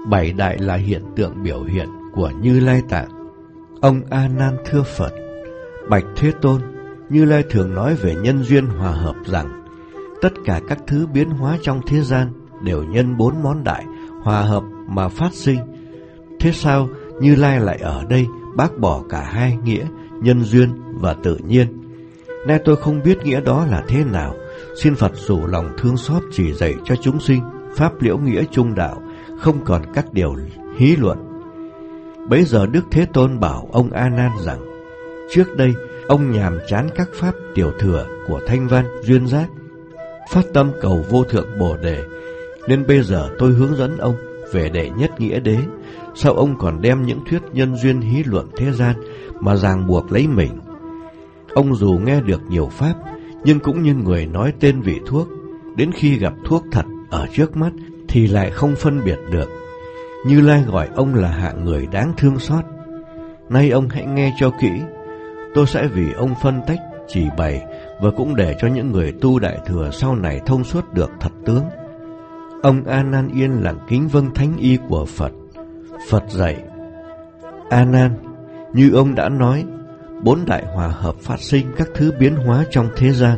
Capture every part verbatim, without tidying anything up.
Bảy đại là hiện tượng biểu hiện của Như Lai Tạng. Ông A Nan thưa Phật: Bạch Thế Tôn, Như Lai thường nói về nhân duyên hòa hợp rằng tất cả các thứ biến hóa trong thế gian đều nhân bốn món đại hòa hợp mà phát sinh. Thế sao Như Lai lại ở đây bác bỏ cả hai nghĩa nhân duyên và tự nhiên? Nay tôi không biết nghĩa đó là thế nào, xin Phật rủ lòng thương xót chỉ dạy cho chúng sinh pháp liễu nghĩa trung đạo, không còn các điều hí luận. Bấy giờ Đức Thế Tôn bảo ông A Nan rằng trước đây ông nhàm chán các pháp tiểu thừa của thanh văn duyên giác, phát tâm cầu vô thượng bồ đề, nên bây giờ tôi hướng dẫn ông về đệ nhất nghĩa đế. Sao ông còn đem những thuyết nhân duyên hí luận thế gian mà ràng buộc lấy mình? Ông dù nghe được nhiều pháp, nhưng cũng như người nói tên vị thuốc, đến khi gặp thuốc thật ở trước mắt thì lại không phân biệt được. Như Lai gọi ông là hạng người đáng thương xót. Nay ông hãy nghe cho kỹ, tôi sẽ vì ông phân tách, chỉ bày và cũng để cho những người tu đại thừa sau này thông suốt được thật tướng. Ông A Nan yên lặng kính vâng thánh y của Phật. Phật dạy: A Nan, như ông đã nói, bốn đại hòa hợp phát sinh các thứ biến hóa trong thế gian.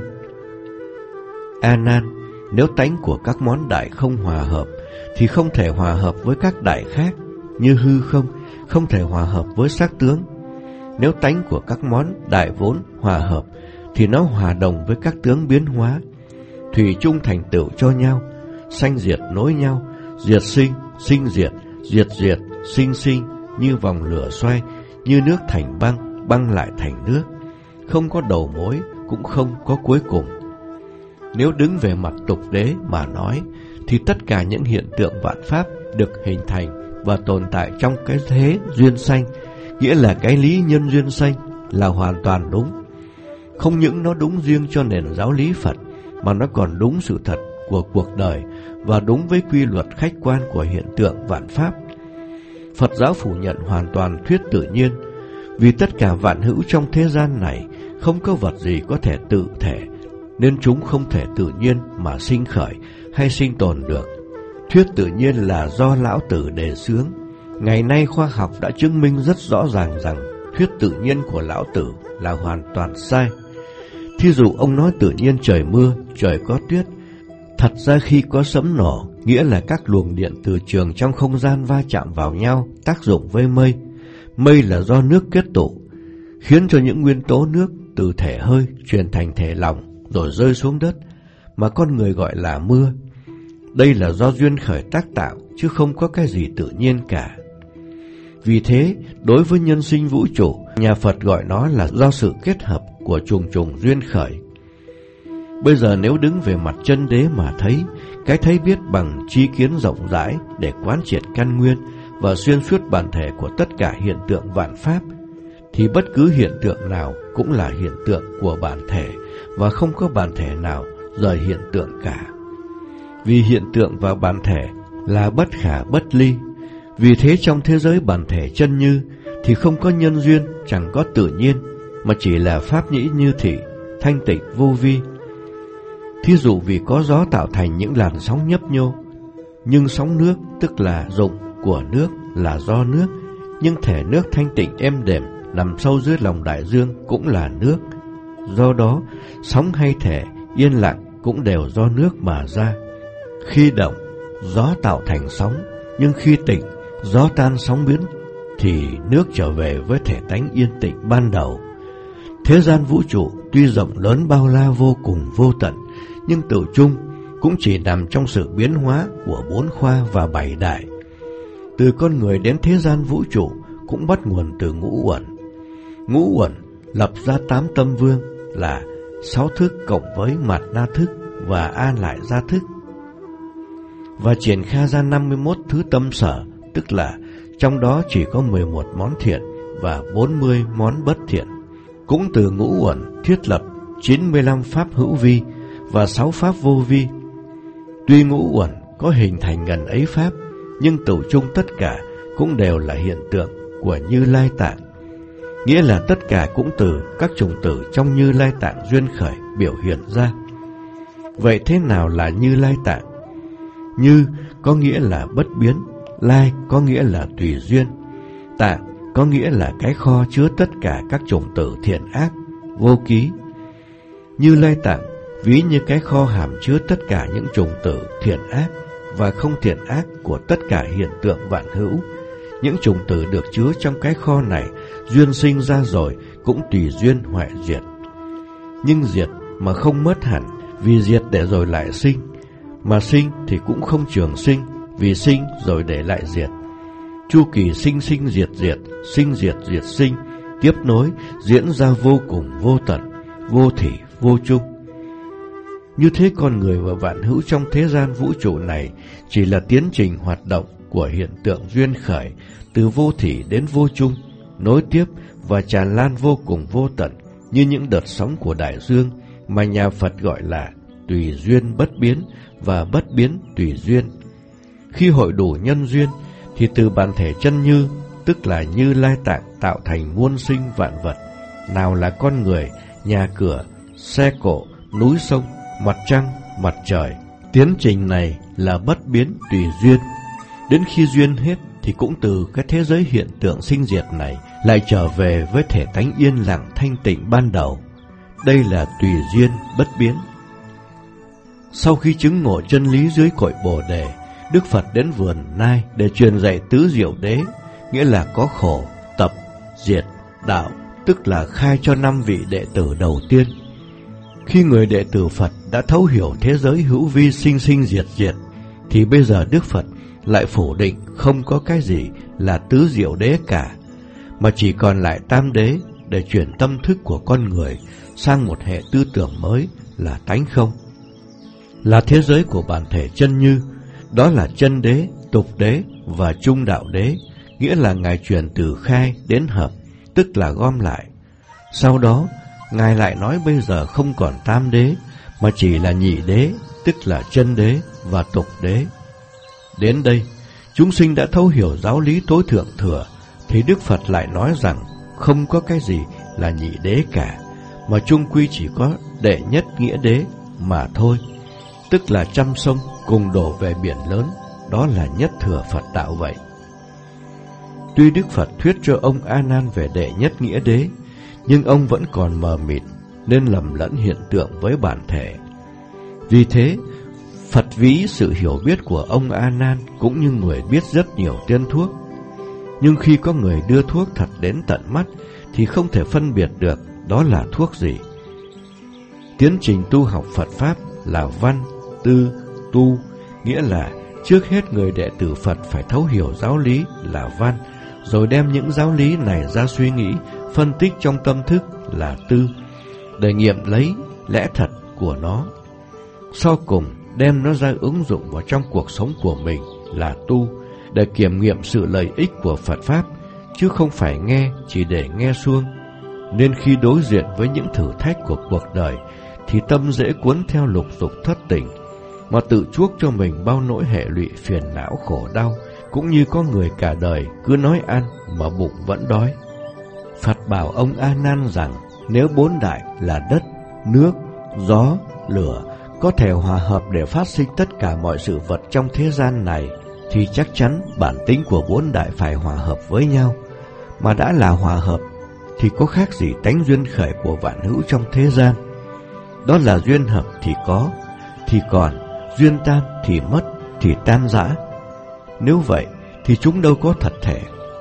A Nan, nếu tánh của các món đại không hòa hợp thì không thể hòa hợp với các đại khác, như hư không không thể hòa hợp với sắc tướng. Nếu tánh của các món đại vốn hòa hợp thì nó hòa đồng với các tướng biến hóa, thủy chung thành tựu cho nhau, sanh diệt nối nhau, diệt sinh, sinh diệt, diệt diệt, sinh sinh, như vòng lửa xoay, như nước thành băng, băng lại thành nước, không có đầu mối, cũng không có cuối cùng. Nếu đứng về mặt tục đế mà nói, thì tất cả những hiện tượng vạn pháp được hình thành và tồn tại trong cái thế duyên sanh, nghĩa là cái lý nhân duyên sanh, là hoàn toàn đúng. Không những nó đúng riêng cho nền giáo lý Phật, mà nó còn đúng sự thật của cuộc đời và đúng với quy luật khách quan của hiện tượng vạn pháp. Phật giáo phủ nhận hoàn toàn thuyết tự nhiên, vì tất cả vạn hữu trong thế gian này không có vật gì có thể tự thể, nên chúng không thể tự nhiên mà sinh khởi hay sinh tồn được. Thuyết tự nhiên là do Lão Tử đề xướng. Ngày nay khoa học đã chứng minh rất rõ ràng rằng thuyết tự nhiên của Lão Tử là hoàn toàn sai. Thí dụ ông nói tự nhiên trời mưa, trời có tuyết, thật ra khi có sấm nổ, nghĩa là các luồng điện từ trường trong không gian va chạm vào nhau, tác dụng với mây. Mây là do nước kết tụ, khiến cho những nguyên tố nước từ thể hơi chuyển thành thể lỏng rồi rơi xuống đất, mà con người gọi là mưa. Đây là do duyên khởi tác tạo, chứ không có cái gì tự nhiên cả. Vì thế, đối với nhân sinh vũ trụ, nhà Phật gọi nó là do sự kết hợp của trùng trùng duyên khởi. Bây giờ nếu đứng về mặt chân đế mà thấy, cái thấy biết bằng trí kiến rộng rãi để quán triệt căn nguyên và xuyên suốt bản thể của tất cả hiện tượng vạn pháp, thì bất cứ hiện tượng nào cũng là hiện tượng của bản thể, và không có bản thể nào rời hiện tượng cả. Vì hiện tượng và bản thể là bất khả bất ly. Vì thế trong thế giới bản thể chân như thì không có nhân duyên, chẳng có tự nhiên, mà chỉ là pháp nhĩ như thị, thanh tịnh vô vi. Thí dụ vì có gió tạo thành những làn sóng nhấp nhô, nhưng sóng nước tức là dụng của nước là do nước, nhưng thể nước thanh tịnh êm đềm nằm sâu dưới lòng đại dương cũng là nước. Do đó sóng hay thể yên lặng cũng đều do nước mà ra. Khi động, gió tạo thành sóng, nhưng khi tịnh, gió tan sóng biến, thì nước trở về với thể tánh yên tịnh ban đầu. Thế gian vũ trụ tuy rộng lớn bao la vô cùng vô tận, nhưng tự chung cũng chỉ nằm trong sự biến hóa của bốn khoa và bảy đại. Từ con người đến thế gian vũ trụ cũng bắt nguồn từ ngũ uẩn. Ngũ uẩn lập ra tám tâm vương là sáu thức cộng với mạt na thức và a lại gia thức, và triển khai ra năm mươi mốt thứ tâm sở, tức là trong đó chỉ có mười một món thiện và bốn mươi món bất thiện. Cũng từ ngũ uẩn thiết lập chín mươi lăm pháp hữu vi và sáu pháp vô vi. Tuy ngũ uẩn có hình thành ngần ấy pháp, nhưng tụ chung tất cả cũng đều là hiện tượng của Như Lai Tạng, nghĩa là tất cả cũng từ các chủng tử trong Như Lai Tạng duyên khởi biểu hiện ra. Vậy thế nào là Như Lai Tạng? Như có nghĩa là bất biến, lai có nghĩa là tùy duyên, tạng có nghĩa là cái kho chứa tất cả các chủng tử thiện ác, vô ký. Như Lai Tạng ví như cái kho hàm chứa tất cả những chủng tử thiện ác và không thiện ác của tất cả hiện tượng vạn hữu. Những chủng tử được chứa trong cái kho này duyên sinh ra rồi cũng tùy duyên hoại diệt. Nhưng diệt mà không mất hẳn, vì diệt để rồi lại sinh, mà sinh thì cũng không trường sinh, vì sinh rồi để lại diệt. Chu kỳ sinh sinh diệt diệt, sinh diệt diệt sinh, tiếp nối diễn ra vô cùng vô tận, vô thỉ vô chung. Như thế con người và vạn hữu trong thế gian vũ trụ này chỉ là tiến trình hoạt động của hiện tượng duyên khởi, từ vô thỉ đến vô chung, nối tiếp và tràn lan vô cùng vô tận như những đợt sóng của đại dương mà nhà Phật gọi là tùy duyên bất biến và bất biến tùy duyên. Khi hội đủ nhân duyên thì từ bản thể chân như, tức là Như Lai Tạng tạo thành muôn sinh vạn vật, nào là con người, nhà cửa, xe cộ, núi sông, mặt trăng, mặt trời. Tiến trình này là bất biến tùy duyên. Đến khi duyên hết thì cũng từ cái thế giới hiện tượng sinh diệt này lại trở về với thể tánh yên lặng thanh tịnh ban đầu. Đây là tùy duyên bất biến. Sau khi chứng ngộ chân lý dưới cội Bồ Đề, Đức Phật đến vườn Nai để truyền dạy tứ diệu đế, nghĩa là có khổ, tập, diệt, đạo, tức là khai cho năm vị đệ tử đầu tiên. Khi người đệ tử Phật đã thấu hiểu thế giới hữu vi sinh sinh diệt diệt, thì bây giờ Đức Phật lại phủ định không có cái gì là tứ diệu đế cả, mà chỉ còn lại tam đế để chuyển tâm thức của con người sang một hệ tư tưởng mới là tánh không, là thế giới của bản thể chân như. Đó là chân đế, tục đế và trung đạo đế, nghĩa là Ngài chuyển từ khai đến hợp, tức là gom lại. Sau đó, Ngài lại nói bây giờ không còn tam đế, mà chỉ là nhị đế, tức là chân đế và tục đế. Đến đây, chúng sinh đã thấu hiểu giáo lý tối thượng thừa, thì Đức Phật lại nói rằng không có cái gì là nhị đế cả, mà chung quy chỉ có đệ nhất nghĩa đế mà thôi, tức là trăm sông cùng đổ về biển lớn, đó là nhất thừa Phật đạo vậy. Tuy Đức Phật thuyết cho ông A Nan về đệ nhất nghĩa đế, nhưng ông vẫn còn mờ mịt nên lầm lẫn hiện tượng với bản thể. Vì thế, Phật ví sự hiểu biết của ông A Nan cũng như người biết rất nhiều tên thuốc. Nhưng khi có người đưa thuốc thật đến tận mắt thì không thể phân biệt được đó là thuốc gì. Tiến trình tu học Phật Pháp là văn, tư, tu, nghĩa là trước hết người đệ tử Phật phải thấu hiểu giáo lý là văn, rồi đem những giáo lý này ra suy nghĩ, phân tích trong tâm thức là tư, để nghiệm lấy lẽ thật của nó. Sau cùng đem nó ra ứng dụng vào trong cuộc sống của mình là tu, để kiểm nghiệm sự lợi ích của Phật Pháp, chứ không phải nghe chỉ để nghe suông. Nên khi đối diện với những thử thách của cuộc đời thì tâm dễ cuốn theo lục dục thất tình, mà tự chuốc cho mình bao nỗi hệ lụy phiền não khổ đau, cũng như có người cả đời cứ nói ăn mà bụng vẫn đói. Phật bảo ông A Nan rằng nếu bốn đại là đất, nước, gió, lửa có thể hòa hợp để phát sinh tất cả mọi sự vật trong thế gian này, thì chắc chắn bản tính của bốn đại phải hòa hợp với nhau. Mà đã là hòa hợp thì có khác gì tánh duyên khởi của vạn hữu trong thế gian. Đó là duyên hợp thì có, thì còn, duyên tan thì mất, thì tan rã. Nếu vậy thì chúng đâu có thật thể.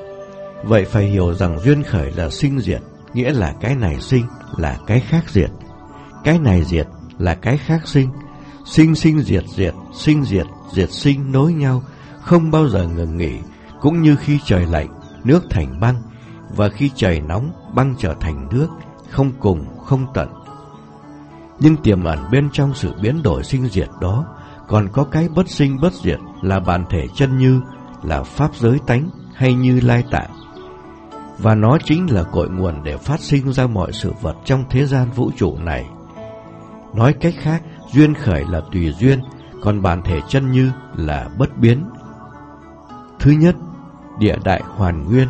Vậy phải hiểu rằng duyên khởi là sinh diệt, nghĩa là cái này sinh là cái khác diệt, cái này diệt là cái khác sinh. Sinh sinh diệt diệt, sinh diệt diệt sinh nối nhau, không bao giờ ngừng nghỉ. Cũng như khi trời lạnh, nước thành băng, và khi trời nóng, băng trở thành nước, không cùng không tận. Nhưng tiềm ẩn bên trong sự biến đổi sinh diệt đó còn có cái bất sinh bất diệt là bản thể chân như, là pháp giới tánh hay Như Lai Tạng. Và nó chính là cội nguồn để phát sinh ra mọi sự vật trong thế gian vũ trụ này. Nói cách khác, duyên khởi là tùy duyên, còn bản thể chân như là bất biến. Thứ nhất, địa đại hoàn nguyên.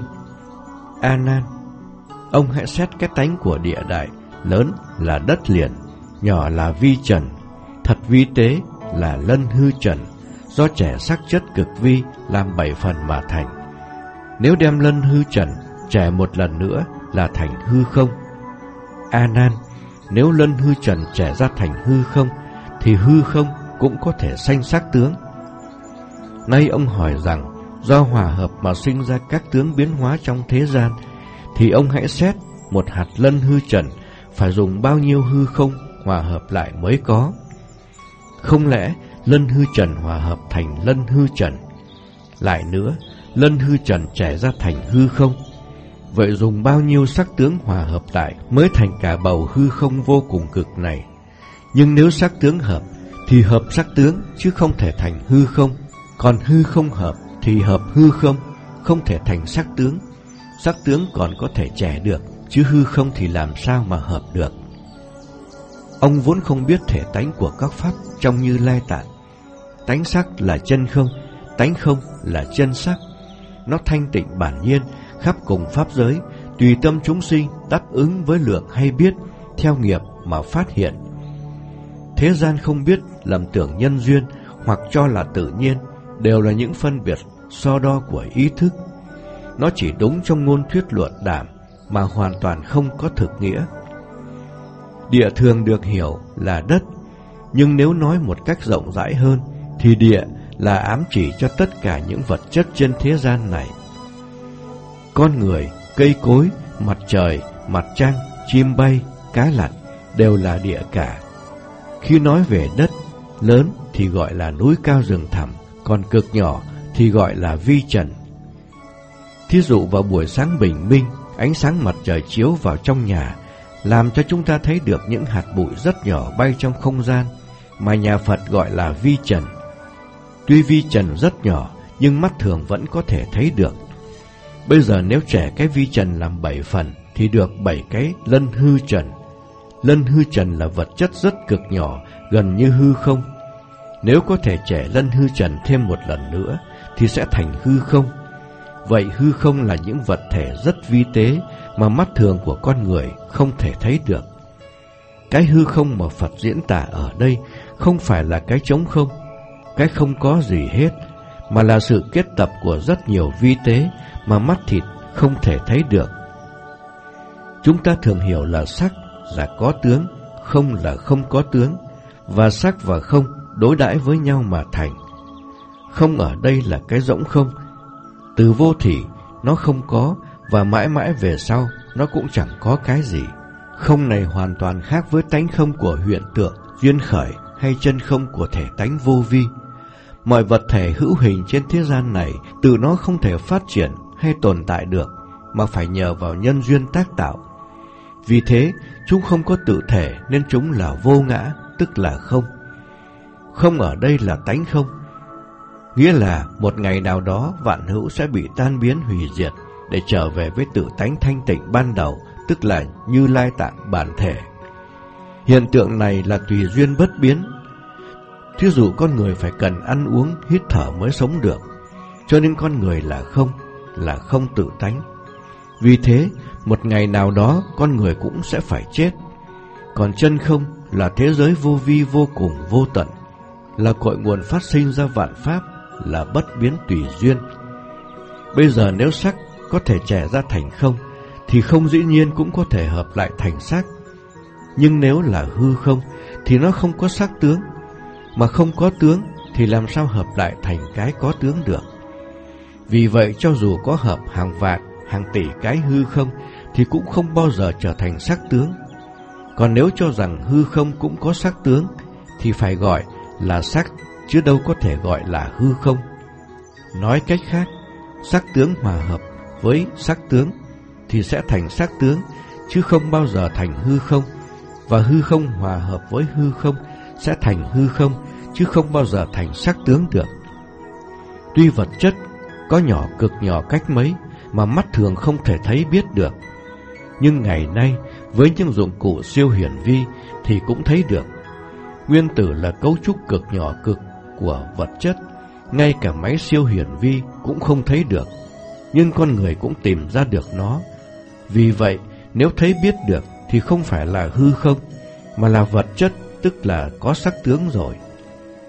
A Nan, ông hãy xét cái tánh của địa đại, lớn là đất liền, nhỏ là vi trần, thật vi tế là lân hư trần, do trẻ sắc chất cực vi làm bảy phần mà thành. Nếu đem lân hư trần trẻ một lần nữa là thành hư không. A Nan, nếu lân hư trần trẻ ra thành hư không, thì hư không cũng có thể sanh sắc tướng. Nay ông hỏi rằng, do hòa hợp mà sinh ra các tướng biến hóa trong thế gian, thì ông hãy xét một hạt lân hư trần phải dùng bao nhiêu hư không hòa hợp lại mới có. Không lẽ lân hư trần hòa hợp thành lân hư trần? Lại nữa, lân hư trần trẻ ra thành hư không. Vậy dùng bao nhiêu sắc tướng hòa hợp lại mới thành cả bầu hư không vô cùng cực này? Nhưng nếu sắc tướng hợp thì hợp sắc tướng, chứ không thể thành hư không. Còn hư không hợp thì hợp hư không, không thể thành sắc tướng. Sắc tướng còn có thể trẻ được, chứ hư không thì làm sao mà hợp được. Ông vốn không biết thể tánh của các pháp trong Như Lai Tạng. Tánh sắc là chân không, tánh không là chân sắc. Nó thanh tịnh bản nhiên, khắp cùng pháp giới, tùy tâm chúng sinh đáp ứng với lượng hay biết, theo nghiệp mà phát hiện. Thế gian không biết, lầm tưởng nhân duyên hoặc cho là tự nhiên, đều là những phân biệt so đo của ý thức. Nó chỉ đúng trong ngôn thuyết luận đàm, mà hoàn toàn không có thực nghĩa. Địa thường được hiểu là đất, nhưng nếu nói một cách rộng rãi hơn, thì địa là ám chỉ cho tất cả những vật chất trên thế gian này. Con người, cây cối, mặt trời, mặt trăng, chim bay, cá lặn đều là địa cả. Khi nói về đất lớn thì gọi là núi cao rừng thẳm, còn cực nhỏ thì gọi là vi trần. Thí dụ vào buổi sáng bình minh, ánh sáng mặt trời chiếu vào trong nhà, làm cho chúng ta thấy được những hạt bụi rất nhỏ bay trong không gian, mà nhà Phật gọi là vi trần. Tuy vi trần rất nhỏ, nhưng mắt thường vẫn có thể thấy được. Bây giờ nếu trẻ cái vi trần làm bảy phần, thì được bảy cái lân hư trần. Lân hư trần là vật chất rất cực nhỏ, gần như hư không. Nếu có thể trẻ lân hư trần thêm một lần nữa, thì sẽ thành hư không. Vậy hư không là những vật thể rất vi tế, mà mắt thường của con người không thể thấy được. Cái hư không mà Phật diễn tả ở đây không phải là cái trống không, cái không có gì hết, mà là sự kết tập của rất nhiều vi tế mà mắt thịt không thể thấy được. Chúng ta thường hiểu là sắc là có tướng, không là không có tướng, và sắc và không đối đãi với nhau mà thành. Không ở đây là cái rỗng không, từ vô thỉ nó không có, và mãi mãi về sau nó cũng chẳng có cái gì. Không này hoàn toàn khác với tánh không của hiện tượng, duyên khởi hay chân không của thể tánh vô vi. Mọi vật thể hữu hình trên thế gian này tự nó không thể phát triển hay tồn tại được, mà phải nhờ vào nhân duyên tác tạo. Vì thế, chúng không có tự thể nên chúng là vô ngã, tức là không. Không ở đây là tánh không, nghĩa là một ngày nào đó vạn hữu sẽ bị tan biến hủy diệt để trở về với tự tánh thanh tịnh ban đầu, tức là Như Lai Tạng bản thể. Hiện tượng này là tùy duyên bất biến. Thí dụ con người phải cần ăn uống, hít thở mới sống được, cho nên con người là không, là không tự tánh. Vì thế, một ngày nào đó con người cũng sẽ phải chết. Còn chân không là thế giới vô vi vô cùng vô tận, là cội nguồn phát sinh ra vạn pháp, là bất biến tùy duyên. Bây giờ nếu sắc có thể trẻ ra thành không, thì không dĩ nhiên cũng có thể hợp lại thành sắc. Nhưng nếu là hư không thì nó không có sắc tướng, mà không có tướng thì làm sao hợp lại thành cái có tướng được. Vì vậy cho dù có hợp hàng vạn, hàng tỷ cái hư không thì cũng không bao giờ trở thành sắc tướng. Còn nếu cho rằng hư không cũng có sắc tướng thì phải gọi là sắc, chứ đâu có thể gọi là hư không. Nói cách khác, sắc tướng hòa hợp với sắc tướng thì sẽ thành sắc tướng, chứ không bao giờ thành hư không. Và hư không hòa hợp với hư không sẽ thành hư không, chứ không bao giờ thành sắc tướng được. Tuy vật chất có nhỏ cực nhỏ cách mấy mà mắt thường không thể thấy biết được, nhưng ngày nay với những dụng cụ siêu hiển vi thì cũng thấy được. Nguyên tử là cấu trúc cực nhỏ cực của vật chất, ngay cả máy siêu hiển vi cũng không thấy được, nhưng con người cũng tìm ra được nó. Vì vậy, nếu thấy biết được thì không phải là hư không, mà là vật chất, tức là có sắc tướng rồi.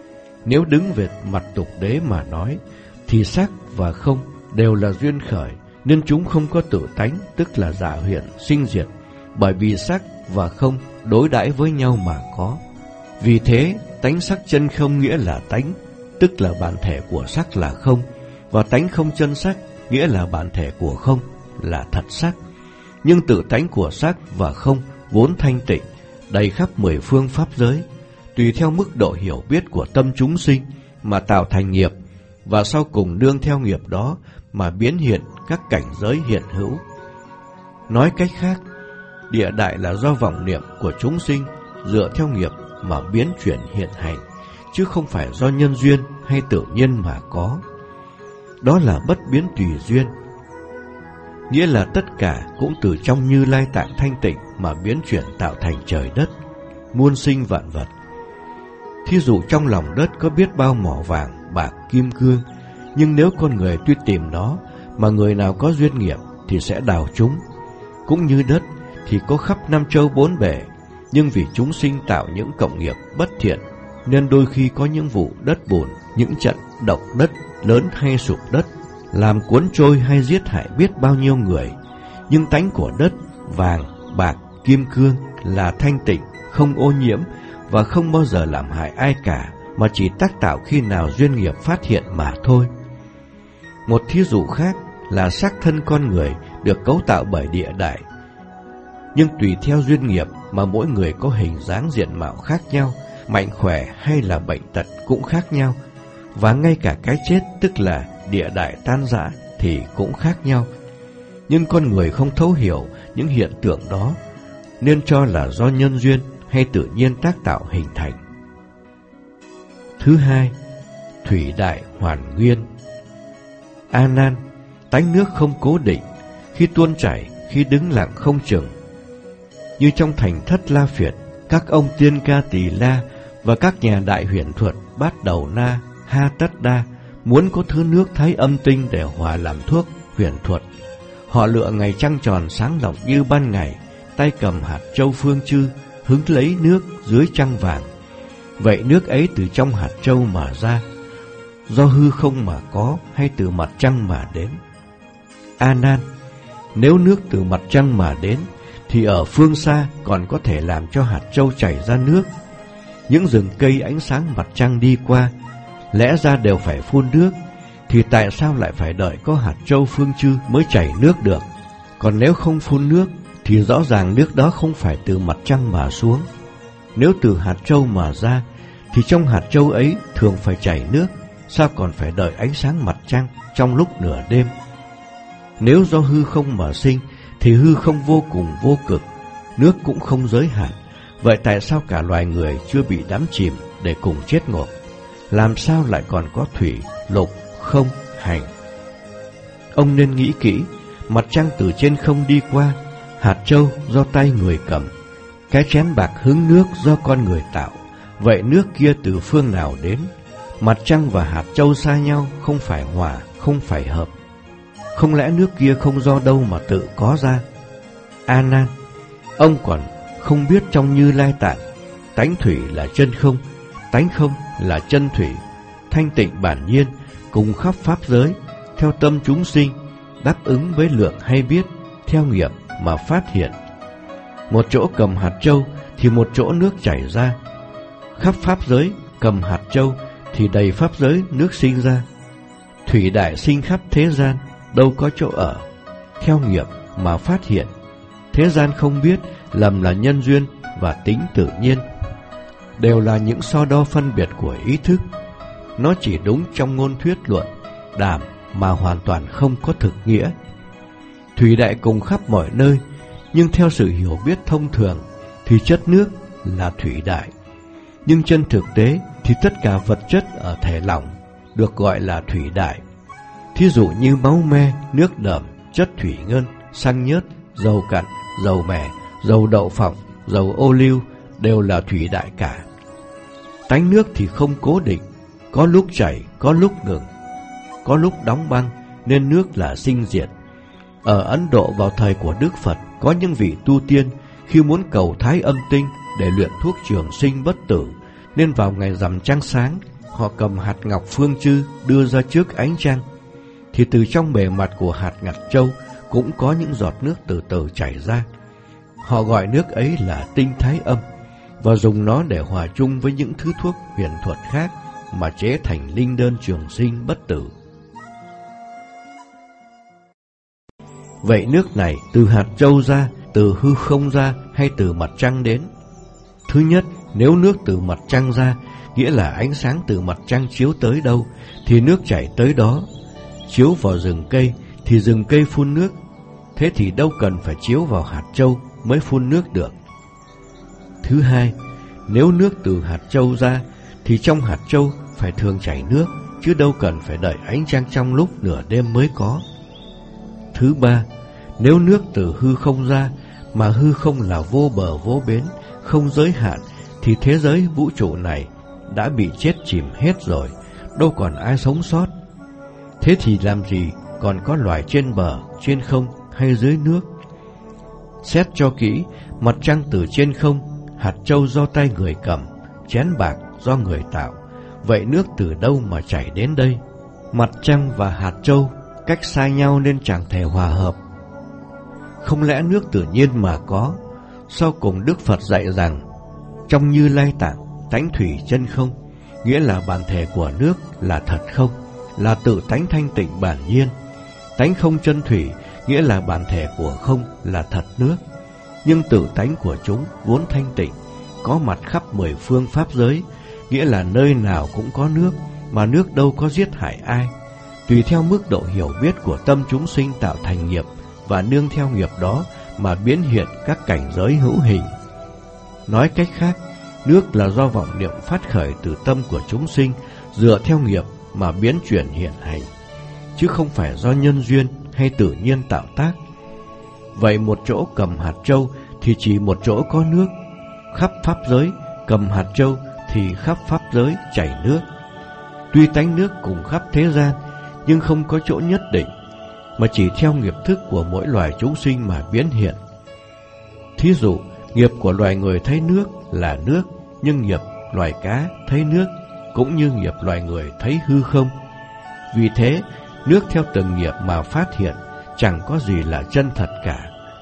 Nếu đứng về mặt tục đế mà nói, thì sắc và không đều là duyên khởi, nên chúng không có tự tánh, tức là giả hiện, sinh diệt, bởi vì sắc và không đối đãi với nhau mà có. Vì thế, tánh sắc chân không nghĩa là tánh, tức là bản thể của sắc là không, và tánh không chân sắc nghĩa là bản thể của không, là thật sắc. Nhưng tự tánh của sắc và không vốn thanh tịnh, đầy khắp mười phương pháp giới, tùy theo mức độ hiểu biết của tâm chúng sinh mà tạo thành nghiệp, và sau cùng đương theo nghiệp đó mà biến hiện các cảnh giới hiện hữu. Nói cách khác, địa đại là do vọng niệm của chúng sinh dựa theo nghiệp mà biến chuyển hiện hành, chứ không phải do nhân duyên hay tự nhiên mà có. Đó là bất biến tùy duyên, nghĩa là tất cả cũng từ trong Như Lai tạng thanh tịnh mà biến chuyển tạo thành trời đất, muôn sinh vạn vật. Thí dụ trong lòng đất có biết bao mỏ vàng, bạc, kim cương, nhưng nếu con người tuy tìm nó, mà người nào có duyên nghiệp thì sẽ đào chúng. Cũng như đất thì có khắp năm châu bốn bể, nhưng vì chúng sinh tạo những cộng nghiệp bất thiện, nên đôi khi có những vụ đất bùn, những trận động đất lớn hay sụp đất, làm cuốn trôi hay giết hại biết bao nhiêu người. Nhưng tánh của đất, vàng, bạc, kim cương là thanh tịnh, không ô nhiễm và không bao giờ làm hại ai cả, mà chỉ tác tạo khi nào duyên nghiệp phát hiện mà thôi. Một thí dụ khác là xác thân con người được cấu tạo bởi địa đại, nhưng tùy theo duyên nghiệp mà mỗi người có hình dáng diện mạo khác nhau, mạnh khỏe hay là bệnh tật cũng khác nhau, và ngay cả cái chết, tức là địa đại tan rã, thì cũng khác nhau. Nhưng con người không thấu hiểu những hiện tượng đó, nên cho là do nhân duyên hay tự nhiên tác tạo hình thành. Thứ hai, thủy đại hoàn nguyên. A Nan, tánh nước không cố định, khi tuôn chảy, khi đứng lặng không chừng. Như trong thành Thất La Phiệt, các ông Tiên Ca Tỳ La và các nhà đại huyền thuật Bát Đầu Na, Ha Tất Đa muốn có thứ nước thái âm tinh để hòa làm thuốc huyền thuật. Họ lựa ngày trăng tròn sáng lộng như ban ngày, tay cầm hạt châu phương chư, hứng lấy nước dưới trăng vàng. Vậy nước ấy từ trong hạt châu mà ra, do hư không mà có hay từ mặt trăng mà đến? A Nan, nếu nước từ mặt trăng mà đến, thì ở phương xa còn có thể làm cho hạt châu chảy ra nước. Những rừng cây ánh sáng mặt trăng đi qua, lẽ ra đều phải phun nước, thì tại sao lại phải đợi có hạt châu phương chư mới chảy nước được? Còn nếu không phun nước, thì rõ ràng nước đó không phải từ mặt trăng mà xuống. Nếu từ hạt châu mà ra, thì trong hạt châu ấy thường phải chảy nước, sao còn phải đợi ánh sáng mặt trăng trong lúc nửa đêm? Nếu do hư không mà sinh, thì hư không vô cùng vô cực, nước cũng không giới hạn. Vậy tại sao cả loài người chưa bị đắm chìm để cùng chết ngộp? Làm sao lại còn có thủy, lục, không, hành? Ông nên nghĩ kỹ, mặt trăng từ trên không đi qua, hạt châu do tay người cầm, cái chén bạc hứng nước do con người tạo. Vậy nước kia từ phương nào đến? Mặt trăng và hạt châu xa nhau, không phải hòa, không phải hợp. Không lẽ nước kia không do đâu mà tự có ra? A Nan, ông còn không biết trong Như Lai tạng, tánh thủy là chân không, tánh không là chân thủy, thanh tịnh bản nhiên, cùng khắp pháp giới, theo tâm chúng sinh, đáp ứng với lượng hay biết, theo nghiệp mà phát hiện. Một chỗ cầm hạt châu thì một chỗ nước chảy ra. Khắp pháp giới cầm hạt châu thì đầy pháp giới nước sinh ra. Thủy đại sinh khắp thế gian, đâu có chỗ ở, theo nghiệp mà phát hiện. Thế gian không biết, lầm là nhân duyên và tính tự nhiên, đều là những so đo phân biệt của ý thức. Nó chỉ đúng trong ngôn thuyết luận đàm mà hoàn toàn không có thực nghĩa. Thủy đại cùng khắp mọi nơi, nhưng theo sự hiểu biết thông thường thì chất nước là thủy đại. Nhưng trên thực tế thì tất cả vật chất ở thể lỏng được gọi là thủy đại. Thí dụ như máu me, nước đờm, chất thủy ngân, xăng nhớt, dầu cặn, dầu mè, dầu đậu phộng, dầu ô liu đều là thủy đại cả. Tánh nước thì không cố định, có lúc chảy, có lúc ngừng, có lúc đóng băng, nên nước là sinh diệt. Ở Ấn Độ vào thời của Đức Phật, có những vị tu tiên khi muốn cầu thái âm tinh để luyện thuốc trường sinh bất tử, nên vào ngày rằm trăng sáng họ cầm hạt ngọc phương chư đưa ra trước ánh trăng, thì từ trong bề mặt của hạt ngọc châu cũng có những giọt nước từ từ chảy ra. Họ gọi nước ấy là tinh thái âm, và dùng nó để hòa chung với những thứ thuốc huyền thuật khác mà chế thành linh đơn trường sinh bất tử. Vậy nước này từ hạt châu ra, từ hư không ra, hay từ mặt trăng đến? Thứ nhất, nếu nước từ mặt trăng ra, nghĩa là ánh sáng từ mặt trăng chiếu tới đâu thì nước chảy tới đó. Chiếu vào rừng cây thì rừng cây phun nước, thế thì đâu cần phải chiếu vào hạt châu mới phun nước được. Thứ hai, nếu nước từ hạt châu ra thì trong hạt châu phải thường chảy nước, chứ đâu cần phải đợi ánh trăng trong lúc nửa đêm mới có. Thứ ba, nếu nước từ hư không ra, mà hư không là vô bờ vô bến, không giới hạn, thì thế giới vũ trụ này đã bị chết chìm hết rồi, đâu còn ai sống sót. Thế thì làm gì còn có loài trên bờ, trên không hay dưới nước? Xét cho kỹ, mặt trăng từ trên không, hạt châu do tay người cầm, chén bạc do người tạo. Vậy nước từ đâu mà chảy đến đây? Mặt trăng và hạt châu cách xa nhau nên chẳng thể hòa hợp. Không lẽ nước tự nhiên mà có? Sau cùng Đức Phật dạy rằng trong Như Lai Tạng tánh thủy chân không, nghĩa là bản thể của nước là thật không, là tự tánh thanh tịnh bản nhiên. Tánh không chân thủy, nghĩa là bản thể của không là thật nước, nhưng tự tánh của chúng vốn thanh tịnh, có mặt khắp mười phương pháp giới, nghĩa là nơi nào cũng có nước, mà nước đâu có giết hại ai. Tùy theo mức độ hiểu biết của tâm chúng sinh tạo thành nghiệp, và nương theo nghiệp đó mà biến hiện các cảnh giới hữu hình. Nói cách khác, nước là do vọng niệm phát khởi từ tâm của chúng sinh, dựa theo nghiệp mà biến chuyển hiện hành, chứ không phải do nhân duyên hay tự nhiên tạo tác. Vậy một chỗ cầm hạt châu thì chỉ một chỗ có nước, khắp pháp giới cầm hạt châu thì khắp pháp giới chảy nước. Tuy tánh nước cùng khắp thế gian, nhưng không có chỗ nhất định, mà chỉ theo nghiệp thức của mỗi loài chúng sinh mà biến hiện. Thí dụ, nghiệp của loài người thấy nước là nước, nhưng nghiệp loài cá thấy nước cũng như nghiệp loài người thấy hư không. Vì thế, nước theo từng nghiệp mà phát hiện, chẳng có gì là chân thật cả.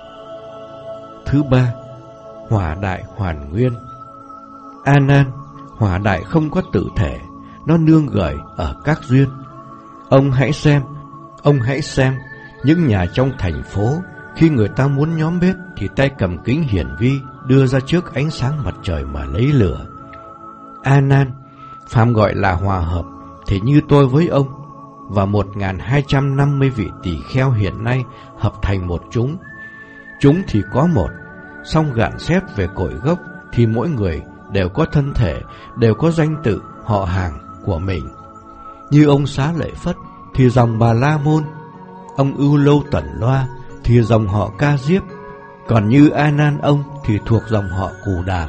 Thứ ba, hỏa đại hoàn nguyên. A Nan, hỏa đại không có tự thể, nó nương gởi ở các duyên. Ông hãy xem, ông hãy xem, những nhà trong thành phố, khi người ta muốn nhóm bếp thì tay cầm kính hiển vi đưa ra trước ánh sáng mặt trời mà lấy lửa. A Nan, phàm gọi là hòa hợp thì như tôi với ông và một nghìn hai trăm năm mươi vị tỳ kheo hiện nay hợp thành một chúng. Chúng thì có một, song gạn xét về cội gốc thì mỗi người đều có thân thể, đều có danh tự, họ hàng của mình. Như ông Xá Lợi Phất thì dòng Bà La Môn, ông Ưu Lâu Tẩn Loa thì dòng họ Ca Diếp, còn như A Nan ông thì thuộc dòng họ Cù Đàm.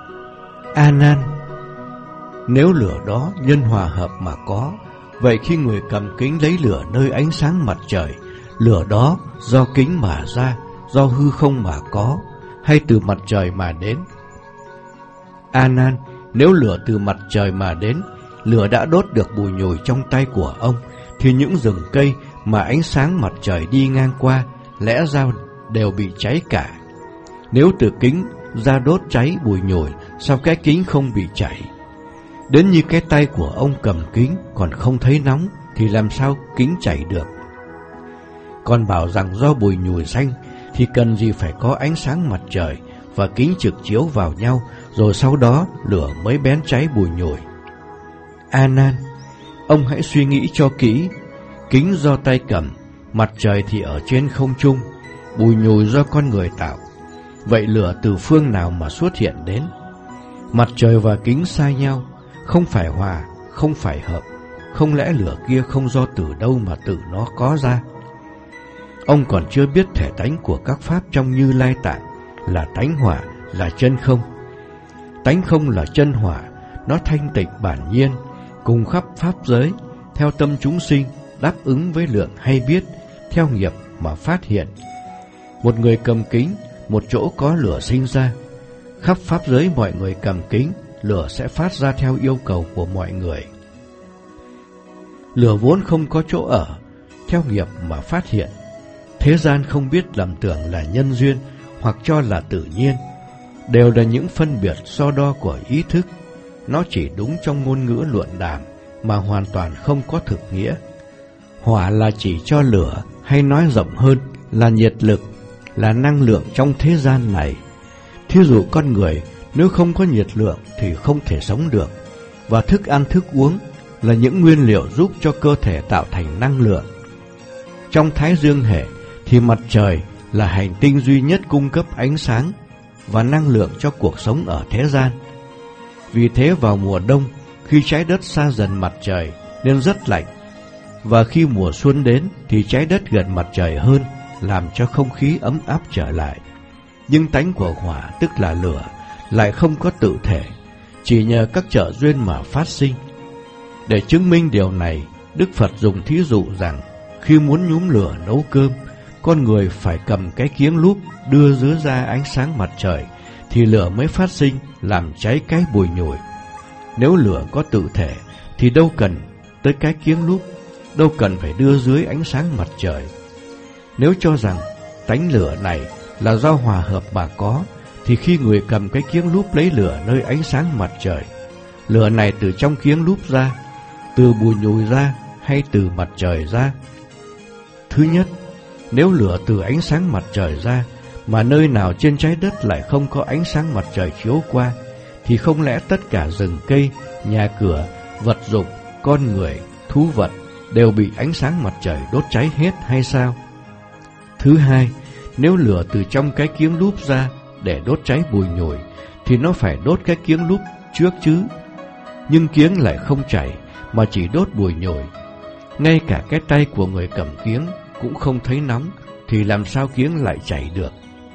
A Nan, nếu lửa đó nhân hòa hợp mà có, vậy khi người cầm kính lấy lửa nơi ánh sáng mặt trời, lửa đó do kính mà ra, do hư không mà có, hay từ mặt trời mà đến? A Nan, nếu lửa từ mặt trời mà đến, lửa đã đốt được bùi nhùi trong tay của ông, thì những rừng cây mà ánh sáng mặt trời đi ngang qua lẽ ra đều bị cháy cả. Nếu từ kính ra đốt cháy bùi nhùi, sao cái kính không bị cháy? Đến như cái tay của ông cầm kính còn không thấy nóng thì làm sao kính chảy được? Còn bảo rằng do bùi nhùi xanh thì cần gì phải có ánh sáng mặt trời và kính trực chiếu vào nhau, rồi sau đó lửa mới bén cháy bùi nhùi. A Nan, ông hãy suy nghĩ cho kỹ, kính do tay cầm, mặt trời thì ở trên không trung, bùi nhùi do con người tạo. Vậy lửa từ phương nào mà xuất hiện đến? Mặt trời và kính xa nhau, không phải hòa, không phải hợp, không lẽ lửa kia không do từ đâu mà tự nó có ra? Ông còn chưa biết thể tánh của các pháp trong Như Lai Tạng là tánh hỏa, là chân không. Tánh không là chân hỏa, nó thanh tịnh bản nhiên, cùng khắp pháp giới, theo tâm chúng sinh, đáp ứng với lượng hay biết, theo nghiệp mà phát hiện. Một người cầm kính, một chỗ có lửa sinh ra. Khắp pháp giới mọi người cầm kính, lửa sẽ phát ra theo yêu cầu của mọi người. Lửa vốn không có chỗ ở, theo nghiệp mà phát hiện. Thế gian không biết lầm tưởng là nhân duyên hoặc cho là tự nhiên, đều là những phân biệt so đo của ý thức. Nó chỉ đúng trong ngôn ngữ luận đàm mà hoàn toàn không có thực nghĩa. Hỏa là chỉ cho lửa, hay nói rộng hơn là nhiệt lực, là năng lượng trong thế gian này. Thí dụ con người nếu không có nhiệt lượng thì không thể sống được, và thức ăn thức uống là những nguyên liệu giúp cho cơ thể tạo thành năng lượng. Trong Thái Dương hệ thì mặt trời là hành tinh duy nhất cung cấp ánh sáng và năng lượng cho cuộc sống ở thế gian. Vì thế vào mùa đông, khi trái đất xa dần mặt trời nên rất lạnh, và khi mùa xuân đến thì trái đất gần mặt trời hơn, làm cho không khí ấm áp trở lại. Nhưng tánh của hỏa, tức là lửa, lại không có tự thể, chỉ nhờ các trợ duyên mà phát sinh. Để chứng minh điều này, Đức Phật dùng thí dụ rằng khi muốn nhúm lửa nấu cơm, con người phải cầm cái kiếng lúp đưa dưới ra ánh sáng mặt trời thì lửa mới phát sinh, làm cháy cái bùi nhùi. Nếu lửa có tự thể thì đâu cần tới cái kiếng lúp, đâu cần phải đưa dưới ánh sáng mặt trời. Nếu cho rằng tánh lửa này là do hòa hợp mà có, thì khi người cầm cái kiếng lúp lấy lửa nơi ánh sáng mặt trời, lửa này từ trong kiếng lúp ra, từ bùi nhùi ra, hay từ mặt trời ra? Thứ nhất, nếu lửa từ ánh sáng mặt trời ra, mà nơi nào trên trái đất lại không có ánh sáng mặt trời chiếu qua, thì không lẽ tất cả rừng cây, nhà cửa, vật dụng, con người, thú vật đều bị ánh sáng mặt trời đốt cháy hết hay sao? Thứ hai, nếu lửa từ trong cái kiếng lúp ra để đốt cháy bùi nhùi, thì nó phải đốt cái kiếng lúp trước chứ. Nhưng kiếng lại không chảy, mà chỉ đốt bùi nhùi. Ngay cả cái tay của người cầm kiếng cũng không thấy nóng, thì làm sao kiếng lại chảy được?